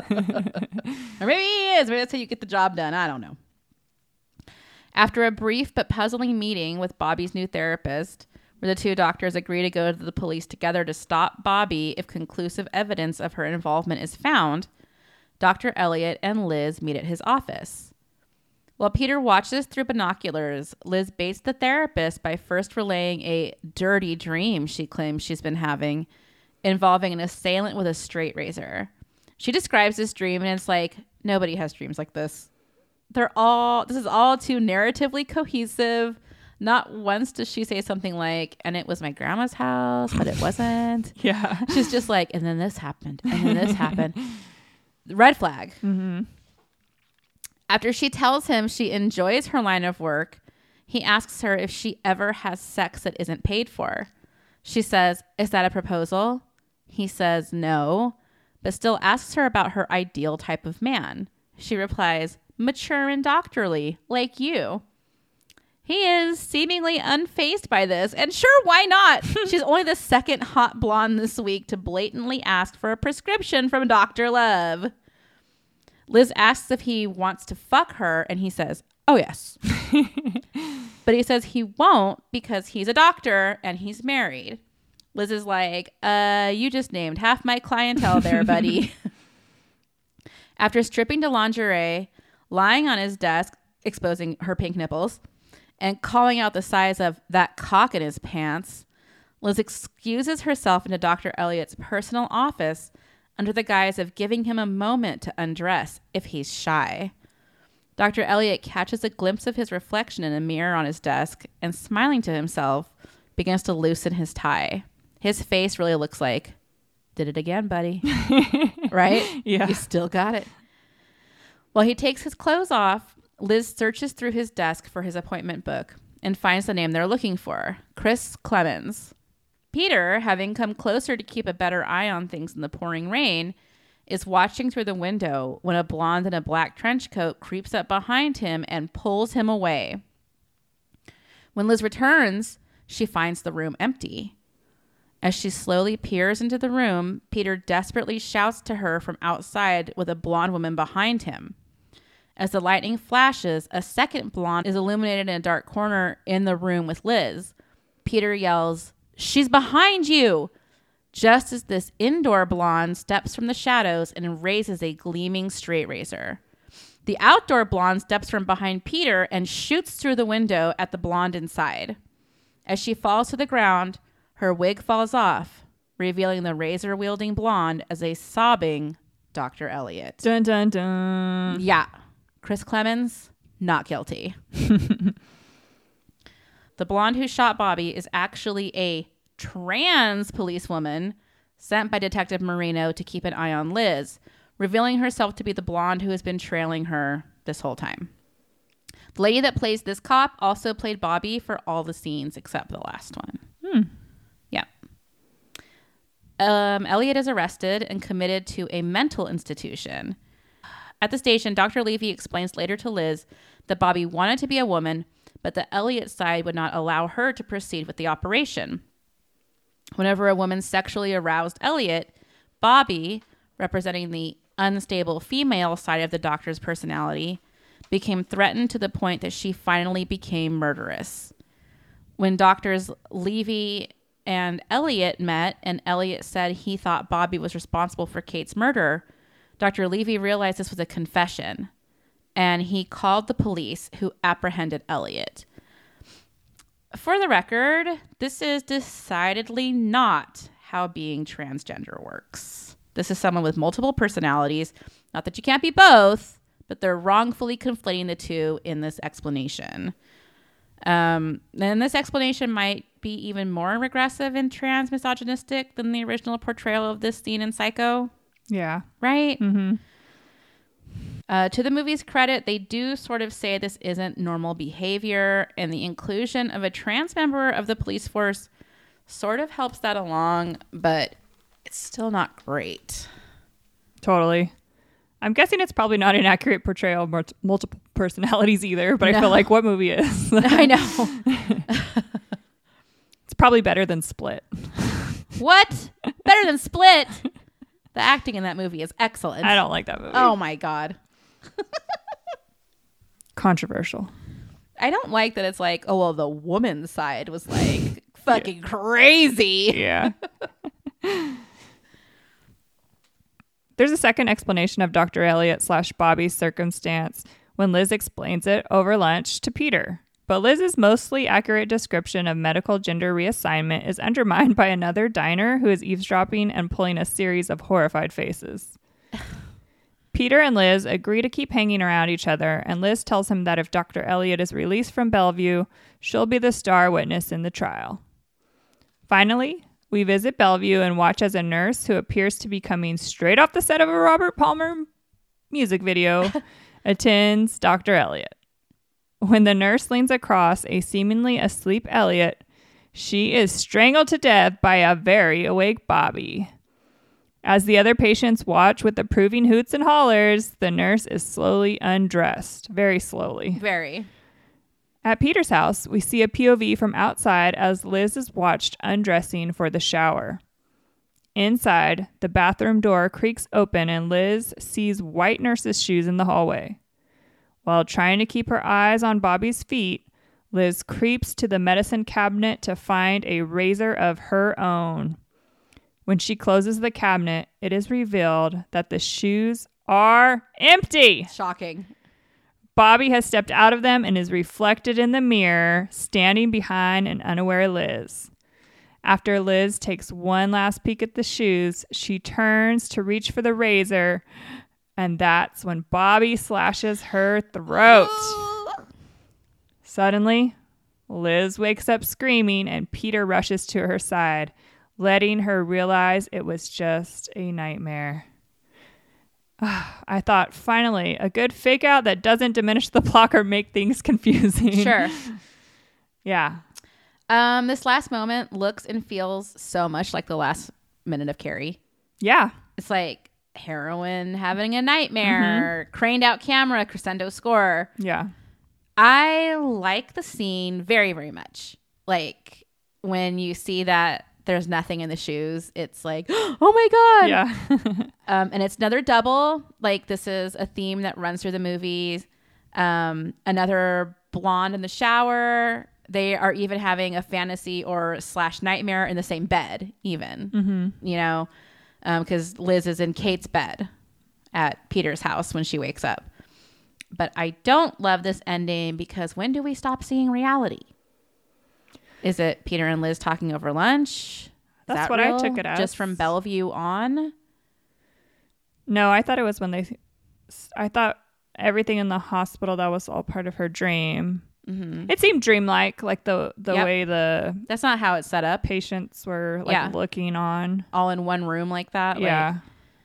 Or maybe he is. Maybe that's how you get the job done. I don't know. After a brief but puzzling meeting with Bobby's new therapist, where the two doctors agree to go to the police together to stop Bobby if conclusive evidence of her involvement is found, Dr. Elliot and Liz meet at his office. While Peter watches through binoculars, Liz baits the therapist by first relaying a dirty dream she claims she's been having, involving an assailant with a straight razor. She describes this dream, and it's like, nobody has dreams like this. This is all too narratively cohesive. Not once does she say something like, and it was my grandma's house, but it wasn't. Yeah. She's just like, and then this happened, and then this happened. Red flag. Mm-hmm. After she tells him she enjoys her line of work, he asks her if she ever has sex that isn't paid for. She says, is that a proposal? He says no, but still asks her about her ideal type of man. She replies, mature and doctorly, like you. He is seemingly unfazed by this, and sure, why not? She's only the second hot blonde this week to blatantly ask for a prescription from Dr. Love. Liz asks if he wants to fuck her, and he says, oh, yes. But he says he won't because he's a doctor and he's married. Liz is like, you just named half my clientele there, buddy. After stripping to lingerie, lying on his desk, exposing her pink nipples, and calling out the size of that cock in his pants, Liz excuses herself into Dr. Elliot's personal office under the guise of giving him a moment to undress if he's shy. Dr. Elliot catches a glimpse of his reflection in a mirror on his desk and, smiling to himself, begins to loosen his tie. His face really looks like, did it again, buddy. Right? Yeah. You still got it. While he takes his clothes off, Liz searches through his desk for his appointment book and finds the name they're looking for, Chris Clemens. Peter, having come closer to keep a better eye on things in the pouring rain, is watching through the window when a blonde in a black trench coat creeps up behind him and pulls him away. When Liz returns, she finds the room empty. As she slowly peers into the room, Peter desperately shouts to her from outside with a blonde woman behind him. As the lightning flashes, a second blonde is illuminated in a dark corner in the room with Liz. Peter yells, "She's behind you!" Just as this indoor blonde steps from the shadows and raises a gleaming straight razor. The outdoor blonde steps from behind Peter and shoots through the window at the blonde inside. As she falls to the ground, her wig falls off, revealing the razor-wielding blonde as a sobbing Dr. Elliot. Dun, dun, dun. Yeah. Chris Clemens, not guilty. The blonde who shot Bobby is actually a trans policewoman sent by Detective Marino to keep an eye on Liz, revealing herself to be the blonde who has been trailing her this whole time. The lady that plays this cop also played Bobby for all the scenes except the last one. Yeah. Elliot is arrested and committed to a mental institution. At the station, Dr. Levy explains later to Liz that Bobby wanted to be a woman, but the Elliot side would not allow her to proceed with the operation. Whenever a woman sexually aroused Elliot, Bobby, representing the unstable female side of the doctor's personality, became threatened to the point that she finally became murderous. When doctors Levy and Elliot met, and Elliot said he thought Bobby was responsible for Kate's murder, Dr. Levy realized this was a confession, and he called the police, who apprehended Elliot. For the record, this is decidedly not how being transgender works. This is someone with multiple personalities. Not that you can't be both, but they're wrongfully conflating the two in this explanation. And this explanation might be even more regressive and trans-misogynistic than the original portrayal of this scene in Psycho. Yeah. Right? Mm-hmm. To the movie's credit, they do sort of say this isn't normal behavior, and the inclusion of a trans member of the police force sort of helps that along, but it's still not great. Totally. I'm guessing it's probably not an accurate portrayal of multiple personalities either, but no. I feel like what movie is? I know. It's probably better than Split. What? Better than Split? The acting in that movie is excellent. I don't like that movie. Oh my God. Controversial. I don't like that it's like, oh, well, the woman's side was like fucking crazy. Yeah. There's a second explanation of Dr. Elliot / Bobby's circumstance when Liz explains it over lunch to Peter. But Liz's mostly accurate description of medical gender reassignment is undermined by another diner who is eavesdropping and pulling a series of horrified faces. Peter and Liz agree to keep hanging around each other, and Liz tells him that if Dr. Elliot is released from Bellevue, she'll be the star witness in the trial. Finally, we visit Bellevue and watch as a nurse who appears to be coming straight off the set of a Robert Palmer music video attends Dr. Elliot. When the nurse leans across a seemingly asleep Elliot, she is strangled to death by a very awake Bobby. As the other patients watch with approving hoots and hollers, the nurse is slowly undressed. Very slowly. Very. At Peter's house, we see a POV from outside as Liz is watched undressing for the shower. Inside, the bathroom door creaks open and Liz sees white nurse's shoes in the hallway. While trying to keep her eyes on Bobby's feet, Liz creeps to the medicine cabinet to find a razor of her own. When she closes the cabinet, it is revealed that the shoes are empty. Shocking. Bobby has stepped out of them and is reflected in the mirror, standing behind an unaware Liz. After Liz takes one last peek at the shoes, she turns to reach for the razor, and that's when Bobby slashes her throat. Suddenly, Liz wakes up screaming, and Peter rushes to her side, letting her realize it was just a nightmare. I thought, finally, a good fake out that doesn't diminish the plot or make things confusing. Sure. Yeah. This last moment looks and feels so much like the last minute of Carrie. Yeah. It's like heroine having a nightmare, craned out camera, crescendo score. Yeah. I like the scene very, very much. Like when you see that there's nothing in the shoes, it's like, oh my God. Yeah. And it's another double. Like this is a theme that runs through the movies. Another blonde in the shower. They are even having a fantasy or / nightmare in the same bed even, you know, because Liz is in Kate's bed at Peter's house when she wakes up. But I don't love this ending because when do we stop seeing reality? Is it Peter and Liz talking over lunch? That's what real? I took it as. Just from Bellevue on? No, I thought it was when I thought everything in the hospital, that was all part of her dream. Mm-hmm. It seemed dreamlike, like the way the... That's not how it's set up. Patients were looking on. All in one room like that. Yeah.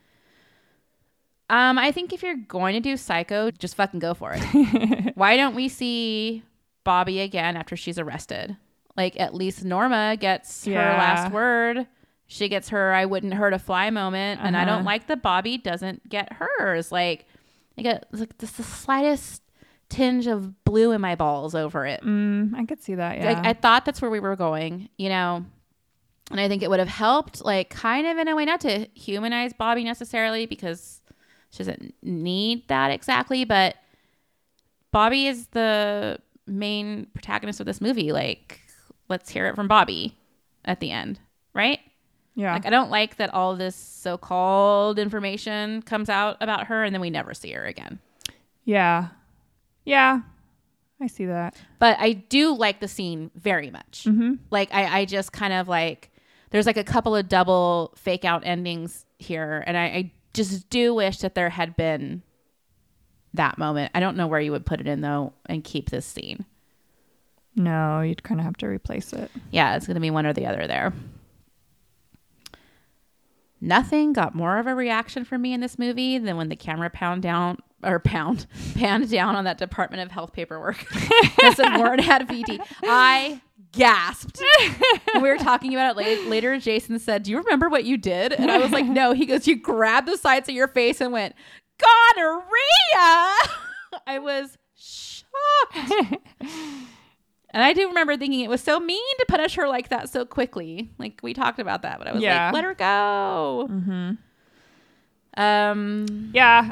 I think if you're going to do Psycho, just fucking go for it. Why don't we see Bobby again after she's arrested? Like, at least Norma gets her last word She gets her I wouldn't hurt a fly moment. And I don't like that Bobby doesn't get hers. Like, I get like just the slightest tinge of blue in my balls over it. I could see that, yeah. Like, I thought that's where we were going, you know. And I think it would have helped, like, kind of in a way, not to humanize Bobby necessarily, because she doesn't need that exactly, but Bobby is the main protagonist of this movie. Like, let's hear it from Bobby at the end, right? Yeah. Like, I don't like that all this so-called information comes out about her and then we never see her again. Yeah. Yeah. I see that. But I do like the scene very much. Like, I just kind of like, there's like a couple of double fake out endings here. And I just do wish that there had been that moment. I don't know where you would put it in though and keep this scene. No, you'd kind of have to replace it. Yeah, it's going to be one or the other there. Nothing got more of a reaction from me in this movie than when the camera panned down on that Department of Health paperwork. That said Warren had VD. I gasped. When we were talking about it later, Jason said, "Do you remember what you did?" And I was like, "No." He goes, "You grabbed the sides of your face and went, gonorrhea." I was shocked. And I do remember thinking it was so mean to punish her like that so quickly. Like, we talked about that, but I was like, let her go. Yeah.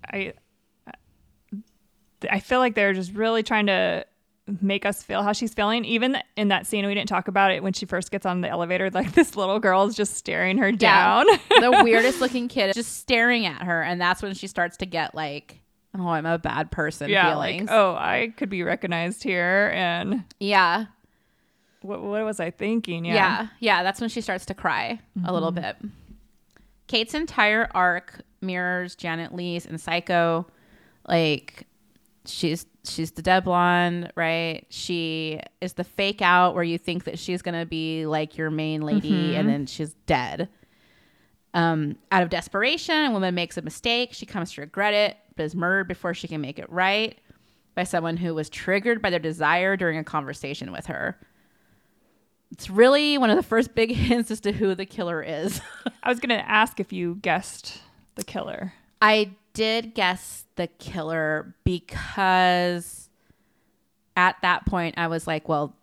I feel like they're just really trying to make us feel how she's feeling. Even in that scene, we didn't talk about it when she first gets on the elevator, like this little girl is just staring her down. The weirdest looking kid is just staring at her. And that's when she starts to get like, oh, I'm a bad person feelings. Like, oh, I could be recognized here. And yeah. What was I thinking? Yeah. That's when she starts to cry a little bit. Kate's entire arc mirrors Janet Leigh's in Psycho. Like, she's the dead blonde, right? She is the fake out where you think that she's going to be like your main lady and then she's dead. Out of desperation, a woman makes a mistake. She comes to regret it, but is murdered before she can make it right by someone who was triggered by their desire during a conversation with her. It's really one of the first big hints as to who the killer is. I was going to ask if you guessed the killer. I did guess the killer because at that point I was like, well,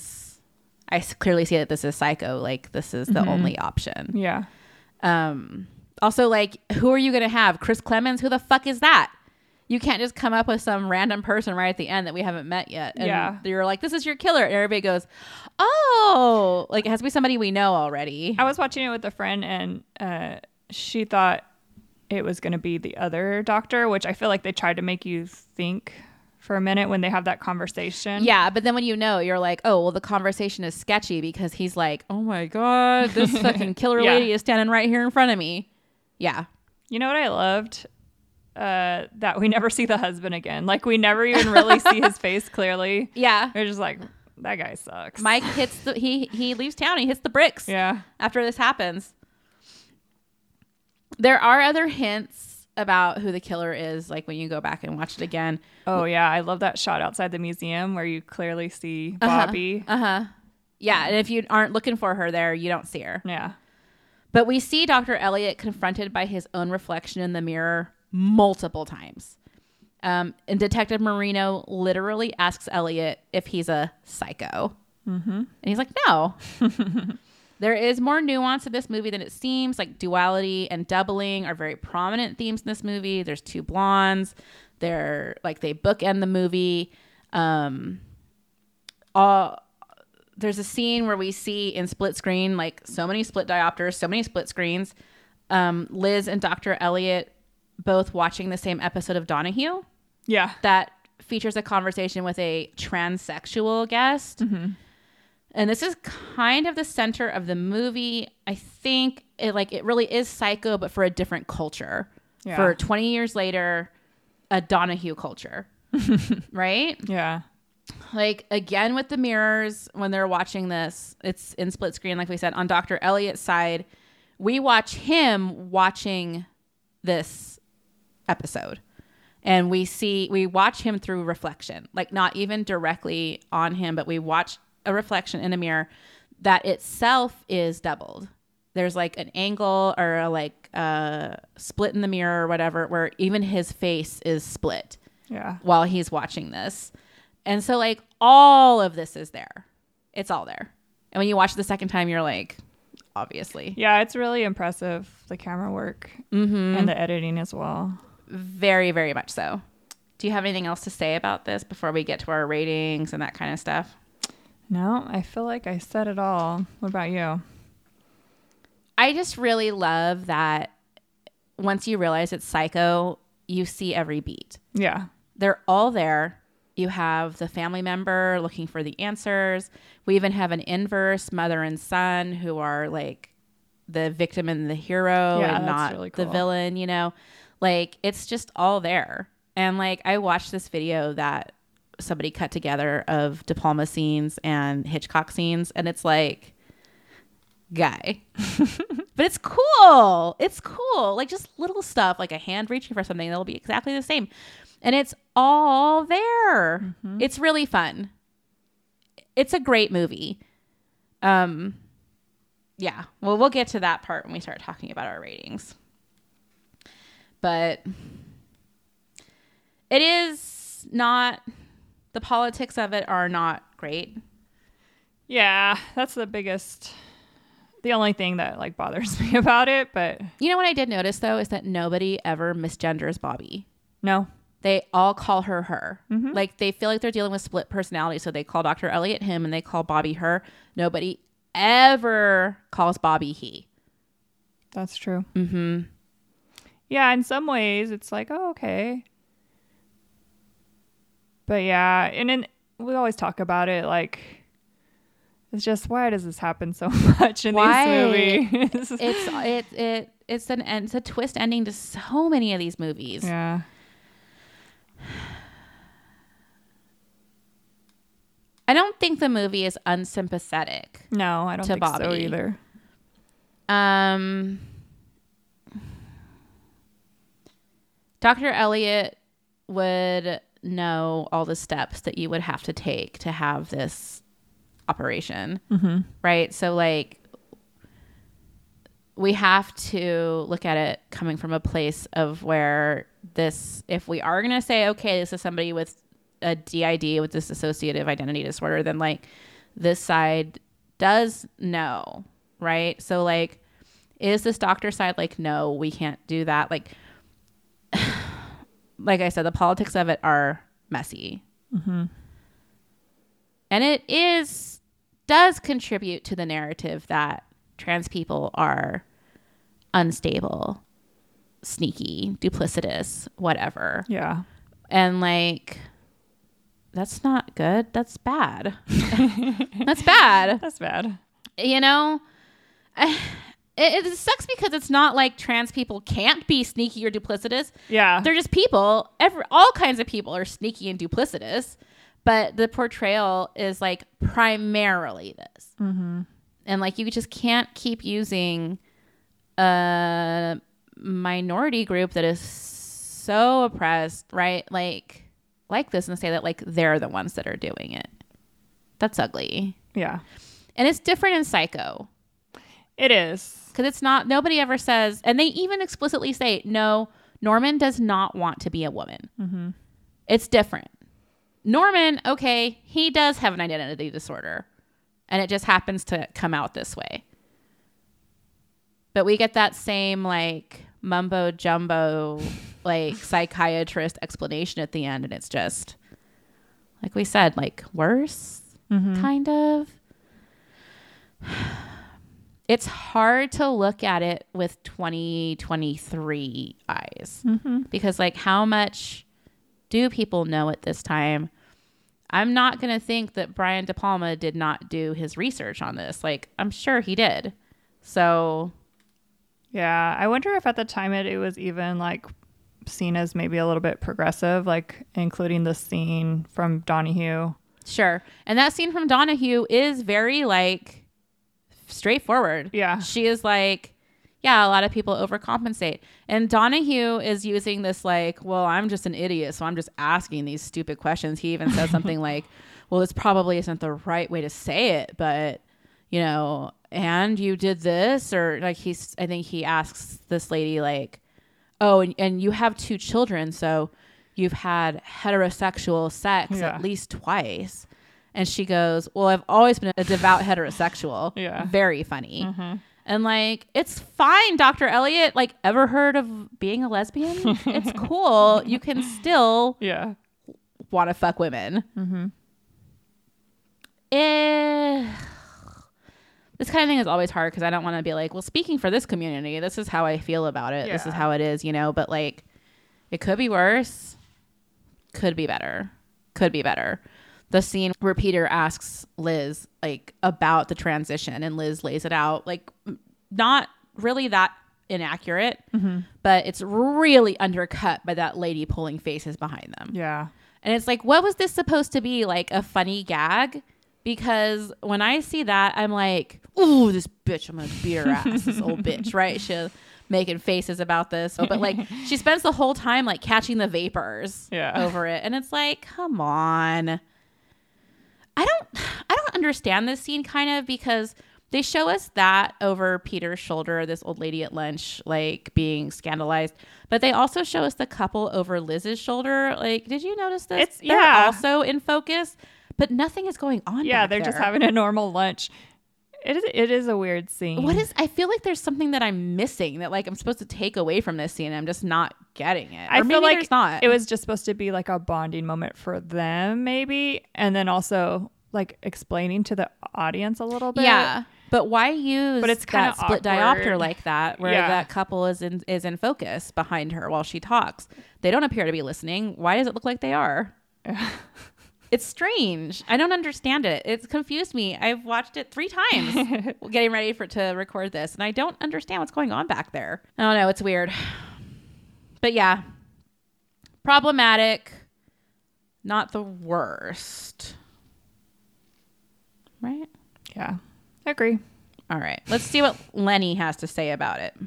I clearly see that this is Psycho. Like, this is the only option. Yeah. Also, like, who are you going to have? Chris Clemens? Who the fuck is that? You can't just come up with some random person right at the end that we haven't met yet. And you're like, this is your killer. And everybody goes, oh, like, it has to be somebody we know already. I was watching it with a friend and she thought it was going to be the other doctor, which I feel like they tried to make you think for a minute when they have that conversation. Yeah, but then when you know, you're like, oh, well, the conversation is sketchy because he's like, oh my God, this fucking killer lady is standing right here in front of me. Yeah. You know what I loved? That we never see the husband again. Like, we never even really see his face clearly. Yeah. We're just like, that guy sucks. Mike hits he leaves town. He hits the bricks. Yeah. After this happens. There are other hints about who the killer is, like when you go back and watch it again. Oh, yeah. I love that shot outside the museum where you clearly see Bobby. Yeah. And if you aren't looking for her there, you don't see her. Yeah. But we see Dr. Elliot confronted by his own reflection in the mirror multiple times. And Detective Marino literally asks Elliot if he's a psycho. And he's like, no. There is more nuance to this movie than it seems. Like, duality and doubling are very prominent themes in this movie. There's two blondes. They're like, they bookend the movie. There's a scene where we see in split screen, like so many split diopters, so many split screens, Liz and Dr. Elliot both watching the same episode of Donahue. Yeah. That features a conversation with a transsexual guest. And this is kind of the center of the movie. I think it really is Psycho, but for a different culture. Yeah. For 20 years later, a Donahue culture. Right? Yeah. Like, again, with the mirrors, when they're watching this, it's in split screen, like we said. On Dr. Elliot's side, we watch him watching this episode. And we watch him through reflection. Like, not even directly on him, but we watch a reflection in a mirror that itself is doubled. there's like an angle or a split in the mirror or whatever, where even his face is split Yeah. while he's watching this. And so like all of this is there. It's all there. And when you watch it the second time, you're like, obviously. Yeah, it's really impressive, the camera work and the editing as well. Very, very much so. Do you have anything else to say about this before we get to our ratings and that kind of stuff? No, I feel like I said it all. What about you? I just really love that once you realize it's Psycho, you see every beat. Yeah. They're all there. You have the family member looking for the answers. We even have an inverse mother and son who are like the victim and the hero and not really the cool. villain, you know? Like, it's just all there. And like, I watched this video that somebody cut together of De Palma scenes and Hitchcock scenes, and it's like, guy. But it's cool. It's cool. Like just little stuff, like a hand reaching for something that'll be exactly the same. And it's all there. It's really fun. It's a great movie. Yeah. Well, we'll get to that part when we start talking about our ratings. But it is not, the politics of it are not great. Yeah, that's the only thing that like bothers me about it, but You know what I did notice though is that nobody ever misgenders Bobby. no. They all call her. Like they feel like they're dealing with split personality, so they call Dr. Elliot him and they call Bobby her. Nobody ever calls Bobby he. That's true. Yeah, in some ways it's like, oh, okay. But yeah, and we always talk about it like it's just, why does this happen so much in these movies? It's a twist ending to so many of these movies. Yeah. I don't think the movie is unsympathetic. No, I don't To think so Bobby. either. Dr. Elliot would know all the steps that you would have to take to have this operation, right? So like we have to look at it coming from a place of where this, if we are going to say, okay, this is somebody with a DID, with this dissociative identity disorder, then like this side does know, right? So like, is this doctor side like, no, we can't do that? Like I said, the politics of it are messy. And it does contribute to the narrative that trans people are unstable, sneaky, duplicitous, whatever. Yeah. And like, that's not good. That's bad. That's bad. That's bad. You know, it sucks because it's not like trans people can't be sneaky or duplicitous. Yeah. They're just people. All kinds of people are sneaky and duplicitous, but the portrayal is like primarily this. And like, you just can't keep using a minority group that is so oppressed, right? Like this, and say that like they're the ones that are doing it. That's ugly. Yeah. And it's different in Psycho. It is. Because it's not, nobody ever says, and they even explicitly say, no, Norman does not want to be a woman. It's different. Norman, okay, he does have an identity disorder, and it just happens to come out this way. But we get that same like mumbo jumbo, like psychiatrist explanation at the end, and it's just, like we said, like worse, kind of. It's hard to look at it with 2023 eyes because like, how much do people know at this time? I'm not going to think that Brian De Palma did not do his research on this. Like, I'm sure he did. So Yeah. I wonder if at the time it was even like seen as maybe a little bit progressive, like including the scene from Donahue. sure. And that scene from Donahue is very like straightforward. Yeah. She is like, yeah, a lot of people overcompensate. And Donahue is using this like, well, I'm just an idiot, so I'm just asking these stupid questions. He even says something like, well, this probably isn't the right way to say it, but, you know, and you did this, or like I think he asks this lady like, oh, and you have 2 children, so you've had heterosexual sex at least twice. And she goes, well, I've always been a devout heterosexual. Yeah. Very funny. And like, it's fine, Dr. Elliot. Like, ever heard of being a lesbian? It's cool. You can still want to fuck women. This kind of thing is always hard because I don't want to be like, well, speaking for this community, this is how I feel about it. This is how it is, but like, it could be worse. Could be better. Could be better. The scene where Peter asks Liz like about the transition, and Liz lays it out, like not really that inaccurate, but it's really undercut by that lady pulling faces behind them. Yeah. And it's like, what was this supposed to be? Like a funny gag? Because when I see that, I'm like, ooh, this bitch, I'm going to beat her ass, this old bitch, right? She's making faces about this. But like, she spends the whole time like catching the vapors over it. And it's like, come on. I don't understand this scene kind of, because they show us that over Peter's shoulder, this old lady at lunch, like being scandalized. But they also show us the couple over Liz's shoulder. Like, did you notice this? They're also in focus, but nothing is going on. Yeah, they're just having a normal lunch. It is a weird scene. I feel like there's something that I'm missing that like I'm supposed to take away from this scene, and I'm just not getting it. I feel like there's not. It was just supposed to be like a bonding moment for them, maybe, and then also like explaining to the audience a little bit. Yeah, but why use but it's that split diopter awkward. like that, where that couple is in focus behind her while she talks? They don't appear to be listening. Why does it look like they are? It's strange. I don't understand it. It's confused me. I've watched it 3 times getting ready to record this, and I don't understand what's going on back there. I don't know. It's weird. But yeah, problematic. Not the worst. Right? Yeah, I agree. All right. Let's see what Lenny has to say about it.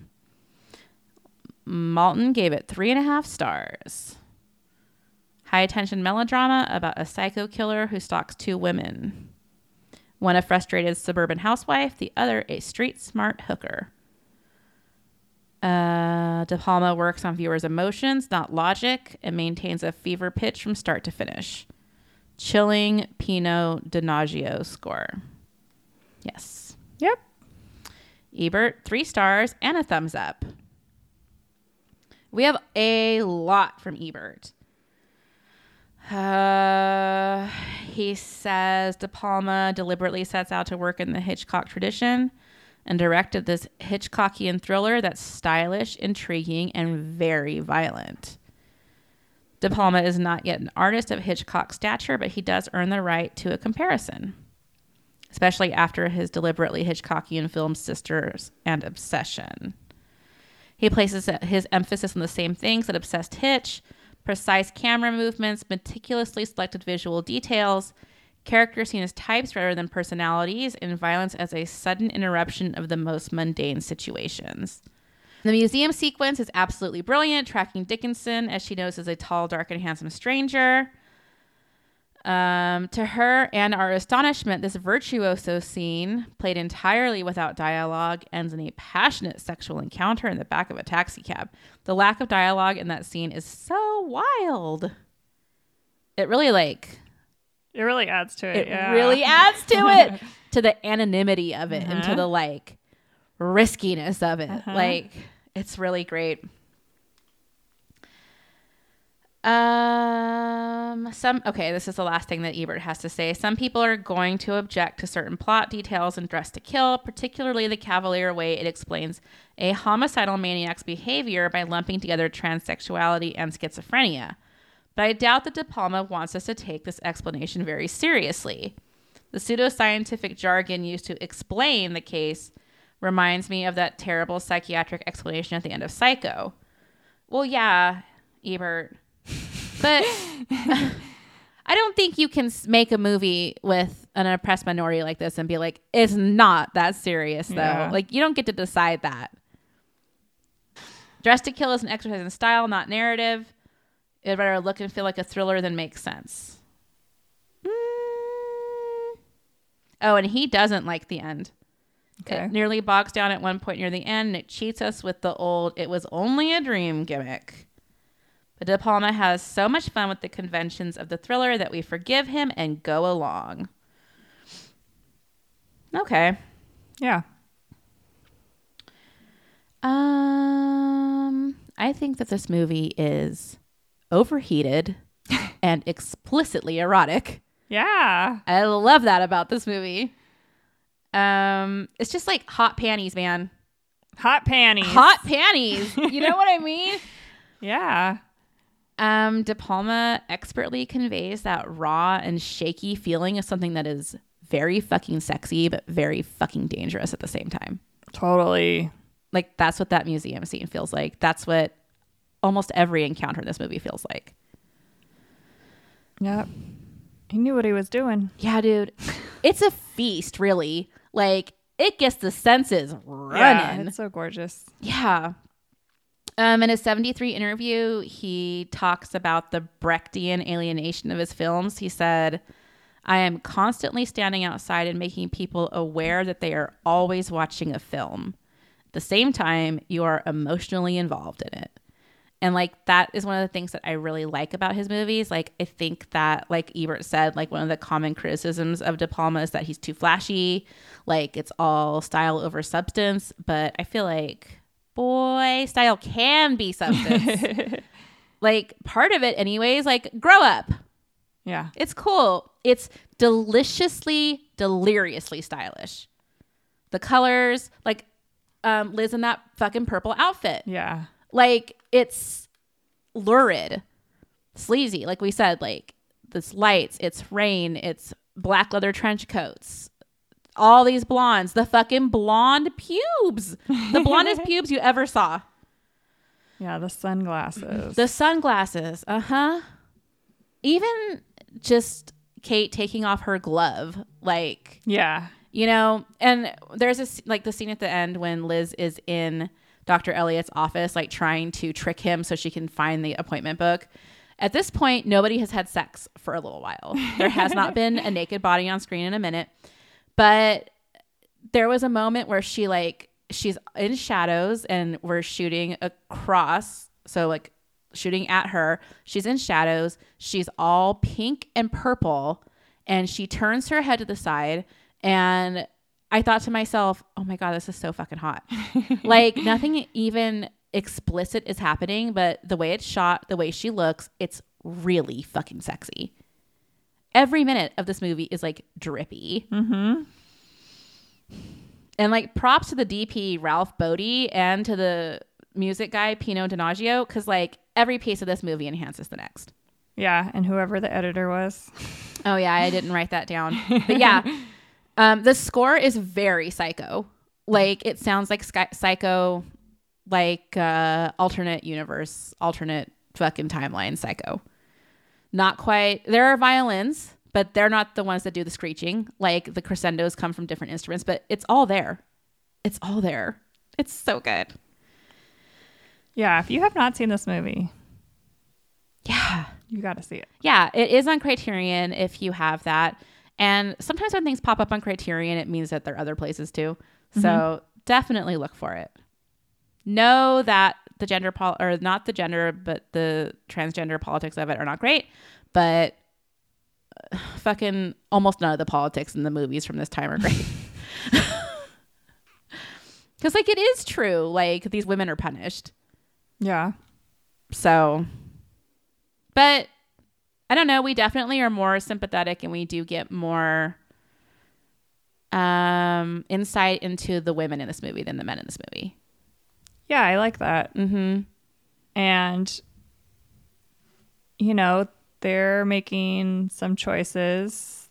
Malton gave it 3.5 stars. High attention melodrama about a psycho killer who stalks 2 women. One a frustrated suburban housewife, the other a street smart hooker. De Palma works on viewers' emotions, not logic, and maintains a fever pitch from start to finish. Chilling Pinot Donaggio score. Yes. Yep. Ebert, 3 stars and a thumbs up. We have a lot from Ebert. He says De Palma deliberately sets out to work in the Hitchcock tradition and directed this Hitchcockian thriller that's stylish, intriguing, and very violent. De Palma is not yet an artist of Hitchcock stature, but he does earn the right to a comparison, especially after his deliberately Hitchcockian films Sisters and Obsession. He places his emphasis on the same things that obsessed Hitch: precise camera movements, meticulously selected visual details, characters seen as types rather than personalities, and violence as a sudden interruption of the most mundane situations. The museum sequence is absolutely brilliant, tracking Dickinson as she knows is a tall, dark, and handsome stranger. To her and our astonishment, this virtuoso scene, played entirely without dialogue, ends in a passionate sexual encounter in the back of a taxi cab. The lack of dialogue in that scene is so wild. It really adds to it. It really adds to it, to the anonymity of it, and to the like riskiness of it. Like, it's really great. This is the last thing that Ebert has to say. Some people are going to object to certain plot details in Dressed to Kill, particularly the cavalier way it explains a homicidal maniac's behavior by lumping together transsexuality and schizophrenia. But I doubt that De Palma wants us to take this explanation very seriously. The pseudoscientific jargon used to explain the case reminds me of that terrible psychiatric explanation at the end of Psycho. Well, yeah, Ebert. But I don't think you can make a movie with an oppressed minority like this and be like, it's not that serious, though. Yeah. Like, you don't get to decide that. Dressed to Kill is an exercise in style, not narrative. It'd rather look and feel like a thriller than make sense. Oh, and he doesn't like the end. Okay. It nearly bogs down at one point near the end, and it cheats us with the old "it was only a dream" gimmick. But De Palma has so much fun with the conventions of the thriller that we forgive him and go along. Okay. Yeah. I think that this movie is overheated and explicitly erotic. Yeah. I love that about this movie. It's just like hot panties, man. Hot panties. Hot panties. You know what I mean? Yeah. De Palma expertly conveys that raw and shaky feeling of something that is very fucking sexy, but very fucking dangerous at the same time. Totally. Like, that's what that museum scene feels like. That's what almost every encounter in this movie feels like. Yep. He knew what he was doing. Yeah, dude. It's a feast, really. Like, it gets the senses running. Yeah, it's so gorgeous. Yeah. In his 73 interview, he talks about the Brechtian alienation of his films. He said, "I am constantly standing outside and making people aware that they are always watching a film. At the same time, you are emotionally involved in it." And like, that is one of the things that I really like about his movies. Like, I think that, like Ebert said, like one of the common criticisms of De Palma is that he's too flashy. Like, it's all style over substance. But I feel like, boy, style can be substance. Like, part of it anyways, like, grow up. Yeah. It's cool. It's deliciously, deliriously stylish. The colors, like Liz in that fucking purple outfit. Yeah. Like, it's lurid, sleazy. Like we said, like, this lights, it's rain, it's black leather trench coats, all these blondes, the fucking blonde pubes, the blondest pubes you ever saw. Yeah, the sunglasses. The sunglasses. Uh-huh. Even just Kate taking off her glove, like, yeah. you know, and there's this, like, the scene at the end when Liz is in Dr. Elliot's office, like, trying to trick him so she can find the appointment book. At this point, nobody has had sex for a little while. There has not been a naked body on screen in a minute, but there was a moment where she's in shadows and we're shooting across. So, like, shooting at her, she's in shadows, she's all pink and purple, and she turns her head to the side, and I thought to myself, oh my God, this is so fucking hot. Like, nothing even explicit is happening, but the way it's shot, the way she looks, it's really fucking sexy. Every minute of this movie is like drippy. Mm-hmm. And like, props to the DP Ralph Bodie and to the music guy Pino Donaggio, because like every piece of this movie enhances the next. Yeah, and whoever the editor was. Oh yeah, I didn't write that down. But yeah, the score is very Psycho. Like, it sounds like Psycho, like alternate universe, alternate fucking timeline Psycho. Not quite. There are violins, but they're not the ones that do the screeching. Like, the crescendos come from different instruments, but it's all there. It's all there. It's so good. Yeah, if you have not seen this movie, Yeah. you got to see it. Yeah, it is on Criterion if you have that. And sometimes when things pop up on Criterion, it means that there are other places too. So definitely look for it. Know that the not the gender, but the transgender politics of it are not great. But fucking almost none of the politics in the movies from this time are great. Because, like, it is true. Like, these women are punished. Yeah. So, but I don't know. We definitely are more sympathetic, and we do get more insight into the women in this movie than the men in this movie. Yeah, I like that. Mm-hmm. And, you know, they're making some choices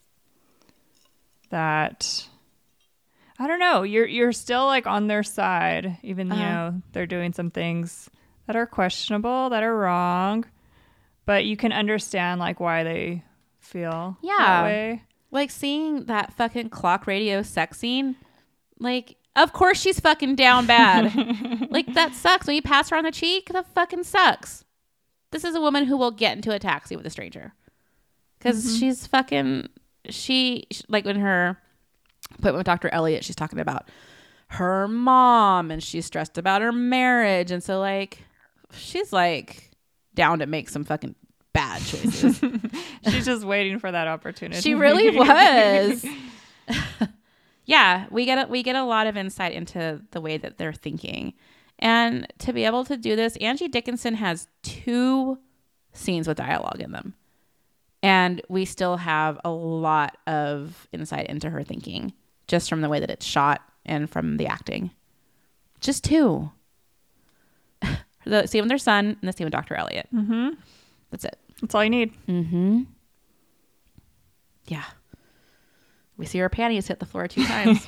that, I don't know, you're still like on their side, even you know they're doing some things that are questionable, that are wrong, but you can understand like why they feel that way. Like, seeing that fucking clock radio sex scene, like, of course she's fucking down bad. Like, that sucks. When you pass her on the cheek, that fucking sucks. This is a woman who will get into a taxi with a stranger. Because she's fucking, like, when her But with Dr. Elliot, she's talking about her mom and she's stressed about her marriage. And so like, she's like down to make some fucking bad choices. She's just waiting for that opportunity. She really was. Yeah, we get a lot of insight into the way that they're thinking. And to be able to do this, Angie Dickinson has 2 scenes with dialogue in them. And we still have a lot of insight into her thinking just from the way that it's shot and from the acting. Just 2. The scene with her son and the scene with Dr. Elliot. Mm-hmm. That's it. That's all you need. Mm-hmm. Yeah. We see her panties hit the floor 2 times.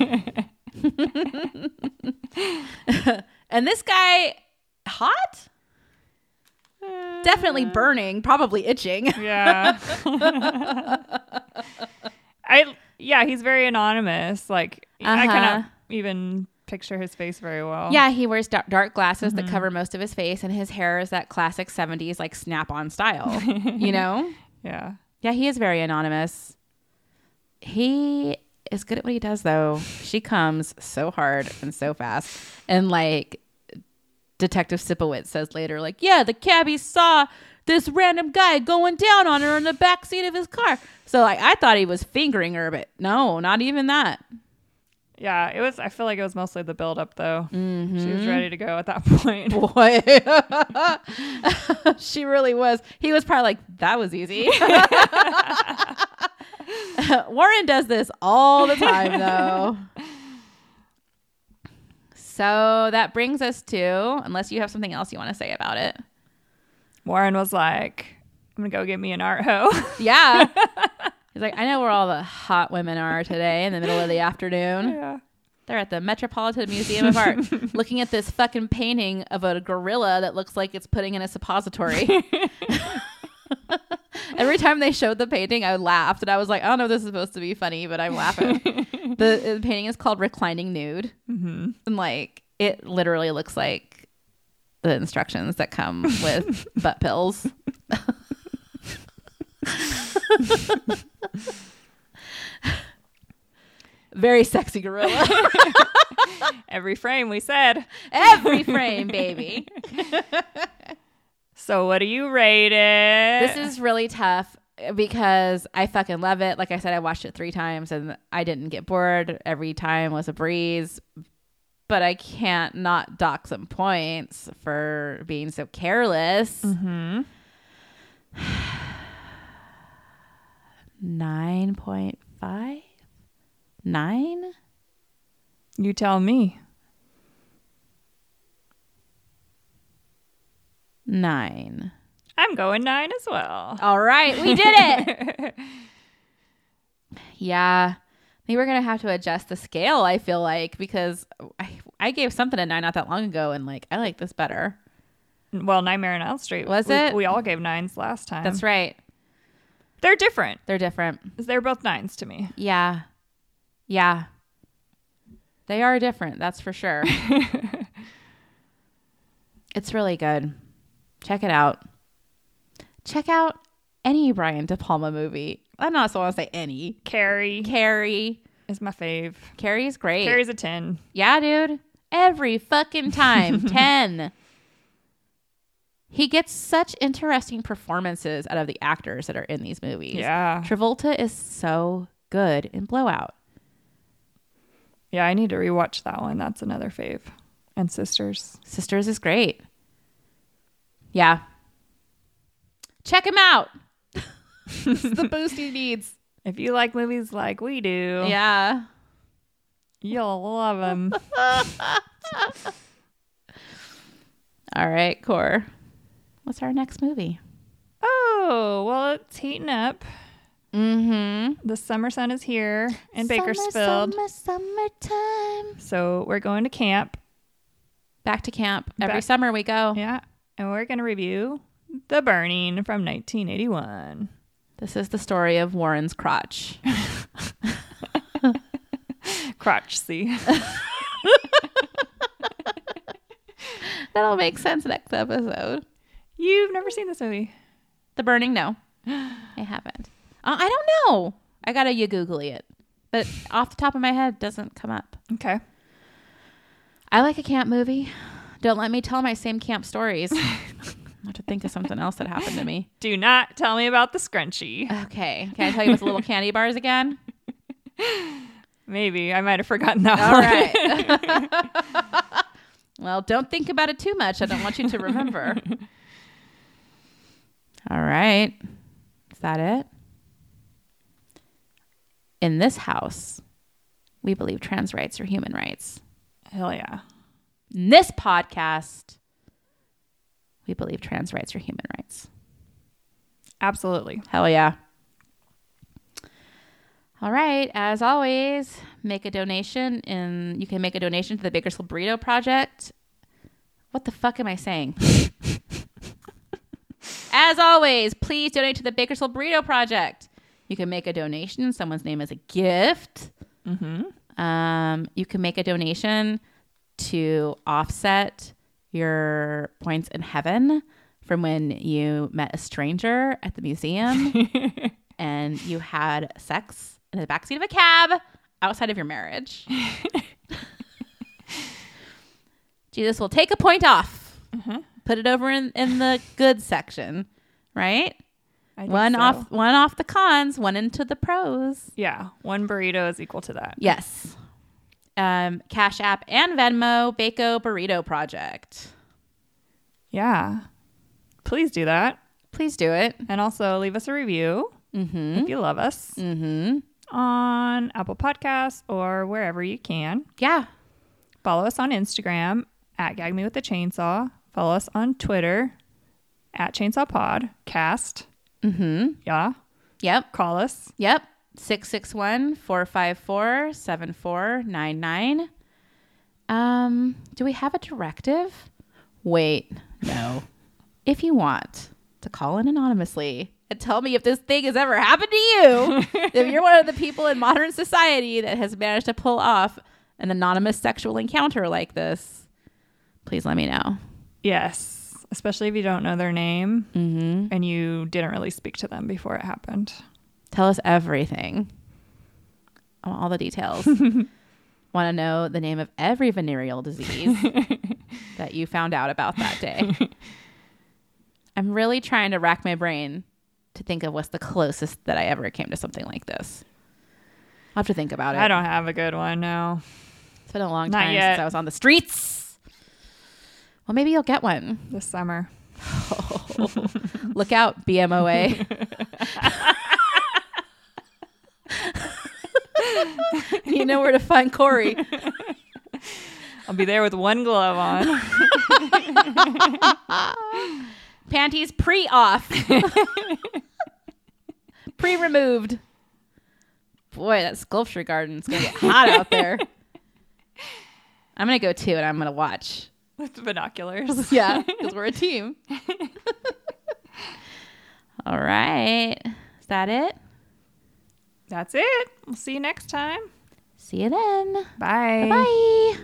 And this guy, hot? Definitely burning, probably itching. Yeah. He's very anonymous. Like, I cannot even picture his face very well. Yeah, he wears dark glasses that cover most of his face, and his hair is that classic 70s, like, snap-on style, you know? Yeah. Yeah, he is very anonymous. He is good at what he does, though. She comes so hard and so fast. And, like, Detective Sipowicz says later, like, yeah, the cabbie saw this random guy going down on her in the back seat of his car. So, like, I thought he was fingering her, but no, not even that. Yeah, I feel like it was mostly the buildup, though. Mm-hmm. She was ready to go at that point. Boy. She really was. He was probably like, that was easy. Warren does this all the time, though. So that brings us to, unless you have something else you want to say about it. Warren was like, I'm going to go get me an art hoe. Yeah. He's like, I know where all the hot women are today in the middle of the afternoon. Yeah. They're at the Metropolitan Museum of Art looking at this fucking painting of a gorilla that looks like it's putting in a suppository. Every time they showed the painting, I laughed. And I was like, I don't know if this is supposed to be funny, but I'm laughing. The painting is called Reclining Nude. Mm-hmm. And like, it literally looks like the instructions that come with butt pills. Very sexy gorilla. Every frame we said. Every frame, baby. So what do you rate it? This is really tough because I fucking love it. Like I said, I watched it 3 times and I didn't get bored. Every time was a breeze. But I can't not dock some points for being so careless. Mm-hmm. 9.5? 9? You tell me. 9. I'm going 9 as well. All right, we did it. Yeah. Maybe we're going to have to adjust the scale, I feel like, because I gave something a 9 not that long ago, and like I like this better. Well, Nightmare on Elm Street. Was it? We all gave 9s last time. That's right. They're different. They're different. They're both 9s to me. Yeah. Yeah. They are different, that's for sure. It's really good. Check it out. Check out any Brian De Palma movie. I don't also want to say any. Carrie is my fave. Carrie's great. Carrie's a 10. Yeah, dude. Every fucking time. 10. He gets such interesting performances out of the actors that are in these movies. Yeah. Travolta is so good in Blowout. Yeah, I need to rewatch that one. That's another fave. And Sisters. Sisters is great. Yeah. Check him out. This is the boost he needs. If you like movies like we do, Yeah. you'll love them. All right, Core. What's our next movie? Oh, well, it's heating up. Mm-hmm. The summer sun is here in Bakersfield. Summertime. So we're going to camp. Back to camp. Every summer we go. Yeah. And we're going to review The Burning from 1981. This is the story of Warren's crotch. Crotch, see. That'll make sense next episode. You've never seen this movie? The Burning? No. I haven't. I don't know. I gotta you googly it. but off the top of my head, it doesn't come up. Okay. I like a camp movie. Don't let me tell my same camp stories. I have to think of something else that happened to me. Do not tell me about the scrunchie. Okay. Can I tell you about the little candy bars again? Maybe. I might have forgotten that All right. Well, don't think about it too much. I don't want you to remember. All right. Is that it? In this house, we believe trans rights are human rights. Hell yeah. In this podcast, we believe trans rights are human rights. Absolutely. Hell yeah. All right. As always, make a donation, and you can make a donation to the Bakersfield Burrito Project. What the fuck am I saying? As always, please donate to the Bakersfield Burrito Project. You can make a donation. Someone's name is a gift. Mm-hmm. You can make a donation to offset your points in heaven from when you met a stranger at the museum and you had sex in the backseat of a cab outside of your marriage. Jesus will take a point off. Mm-hmm. Put it over in the good section, right? One off the cons, one into the pros. Yeah, one burrito is equal to that. Yes. Cash App and Venmo, Bako Burrito Project. Yeah. Please do that. Please do it. And also leave us a review if you love us on Apple Podcasts or wherever you can. Yeah. Follow us on Instagram at Gag Me With The Chainsaw. Follow us on Twitter at Chainsaw Podcast. Yeah. Yep. Call us. Yep. 661-454-7499. Do we have a directive? Wait, no. If you want to call in anonymously and tell me if this thing has ever happened to you, if you're one of the people in modern society that has managed to pull off an anonymous sexual encounter like this, please let me know. Yes, especially if you don't know their name and you didn't really speak to them before it happened. Tell us everything. I want all the details. Want to know the name of every venereal disease that you found out about that day. I'm really trying to rack my brain to think of what's the closest that I ever came to something like this. I'll have to think about it. I don't have a good one, no. It's been a long Not time yet. since I was on the streets. Well, maybe you'll get one. This summer. Oh, look out, BMOA. You know where to find Corey. I'll be there with one glove on. Panties pre-off. Pre-removed. Boy, that sculpture garden's going to get hot out there. I'm going to go too, and I'm going to watch. With binoculars. Yeah, because we're a team. All right. Is that it? That's it. We'll see you next time. See you then. Bye. Bye.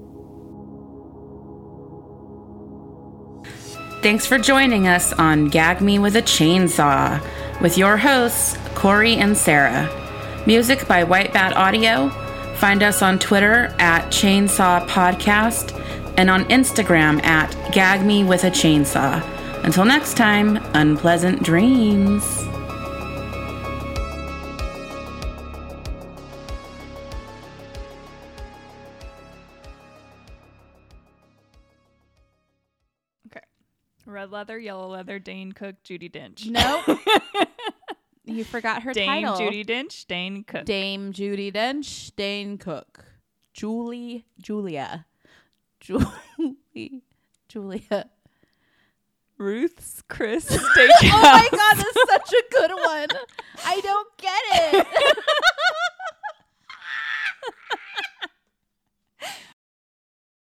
Thanks for joining us on Gag Me With A Chainsaw with your hosts, Corey and Sarah. Music by White Bat Audio. Find us on Twitter at Chainsaw Podcast and on Instagram at Gag Me With A Chainsaw. Until next time, unpleasant dreams. Okay. Red leather, yellow leather, Dane Cook, Judi Dench. Nope. You forgot her Dame title. Judi Dench, Dane Cook. Dame Judi Dench, Dane Cook. Julia. Ruth's Chris Oh my God, that's such a good one. I don't get it.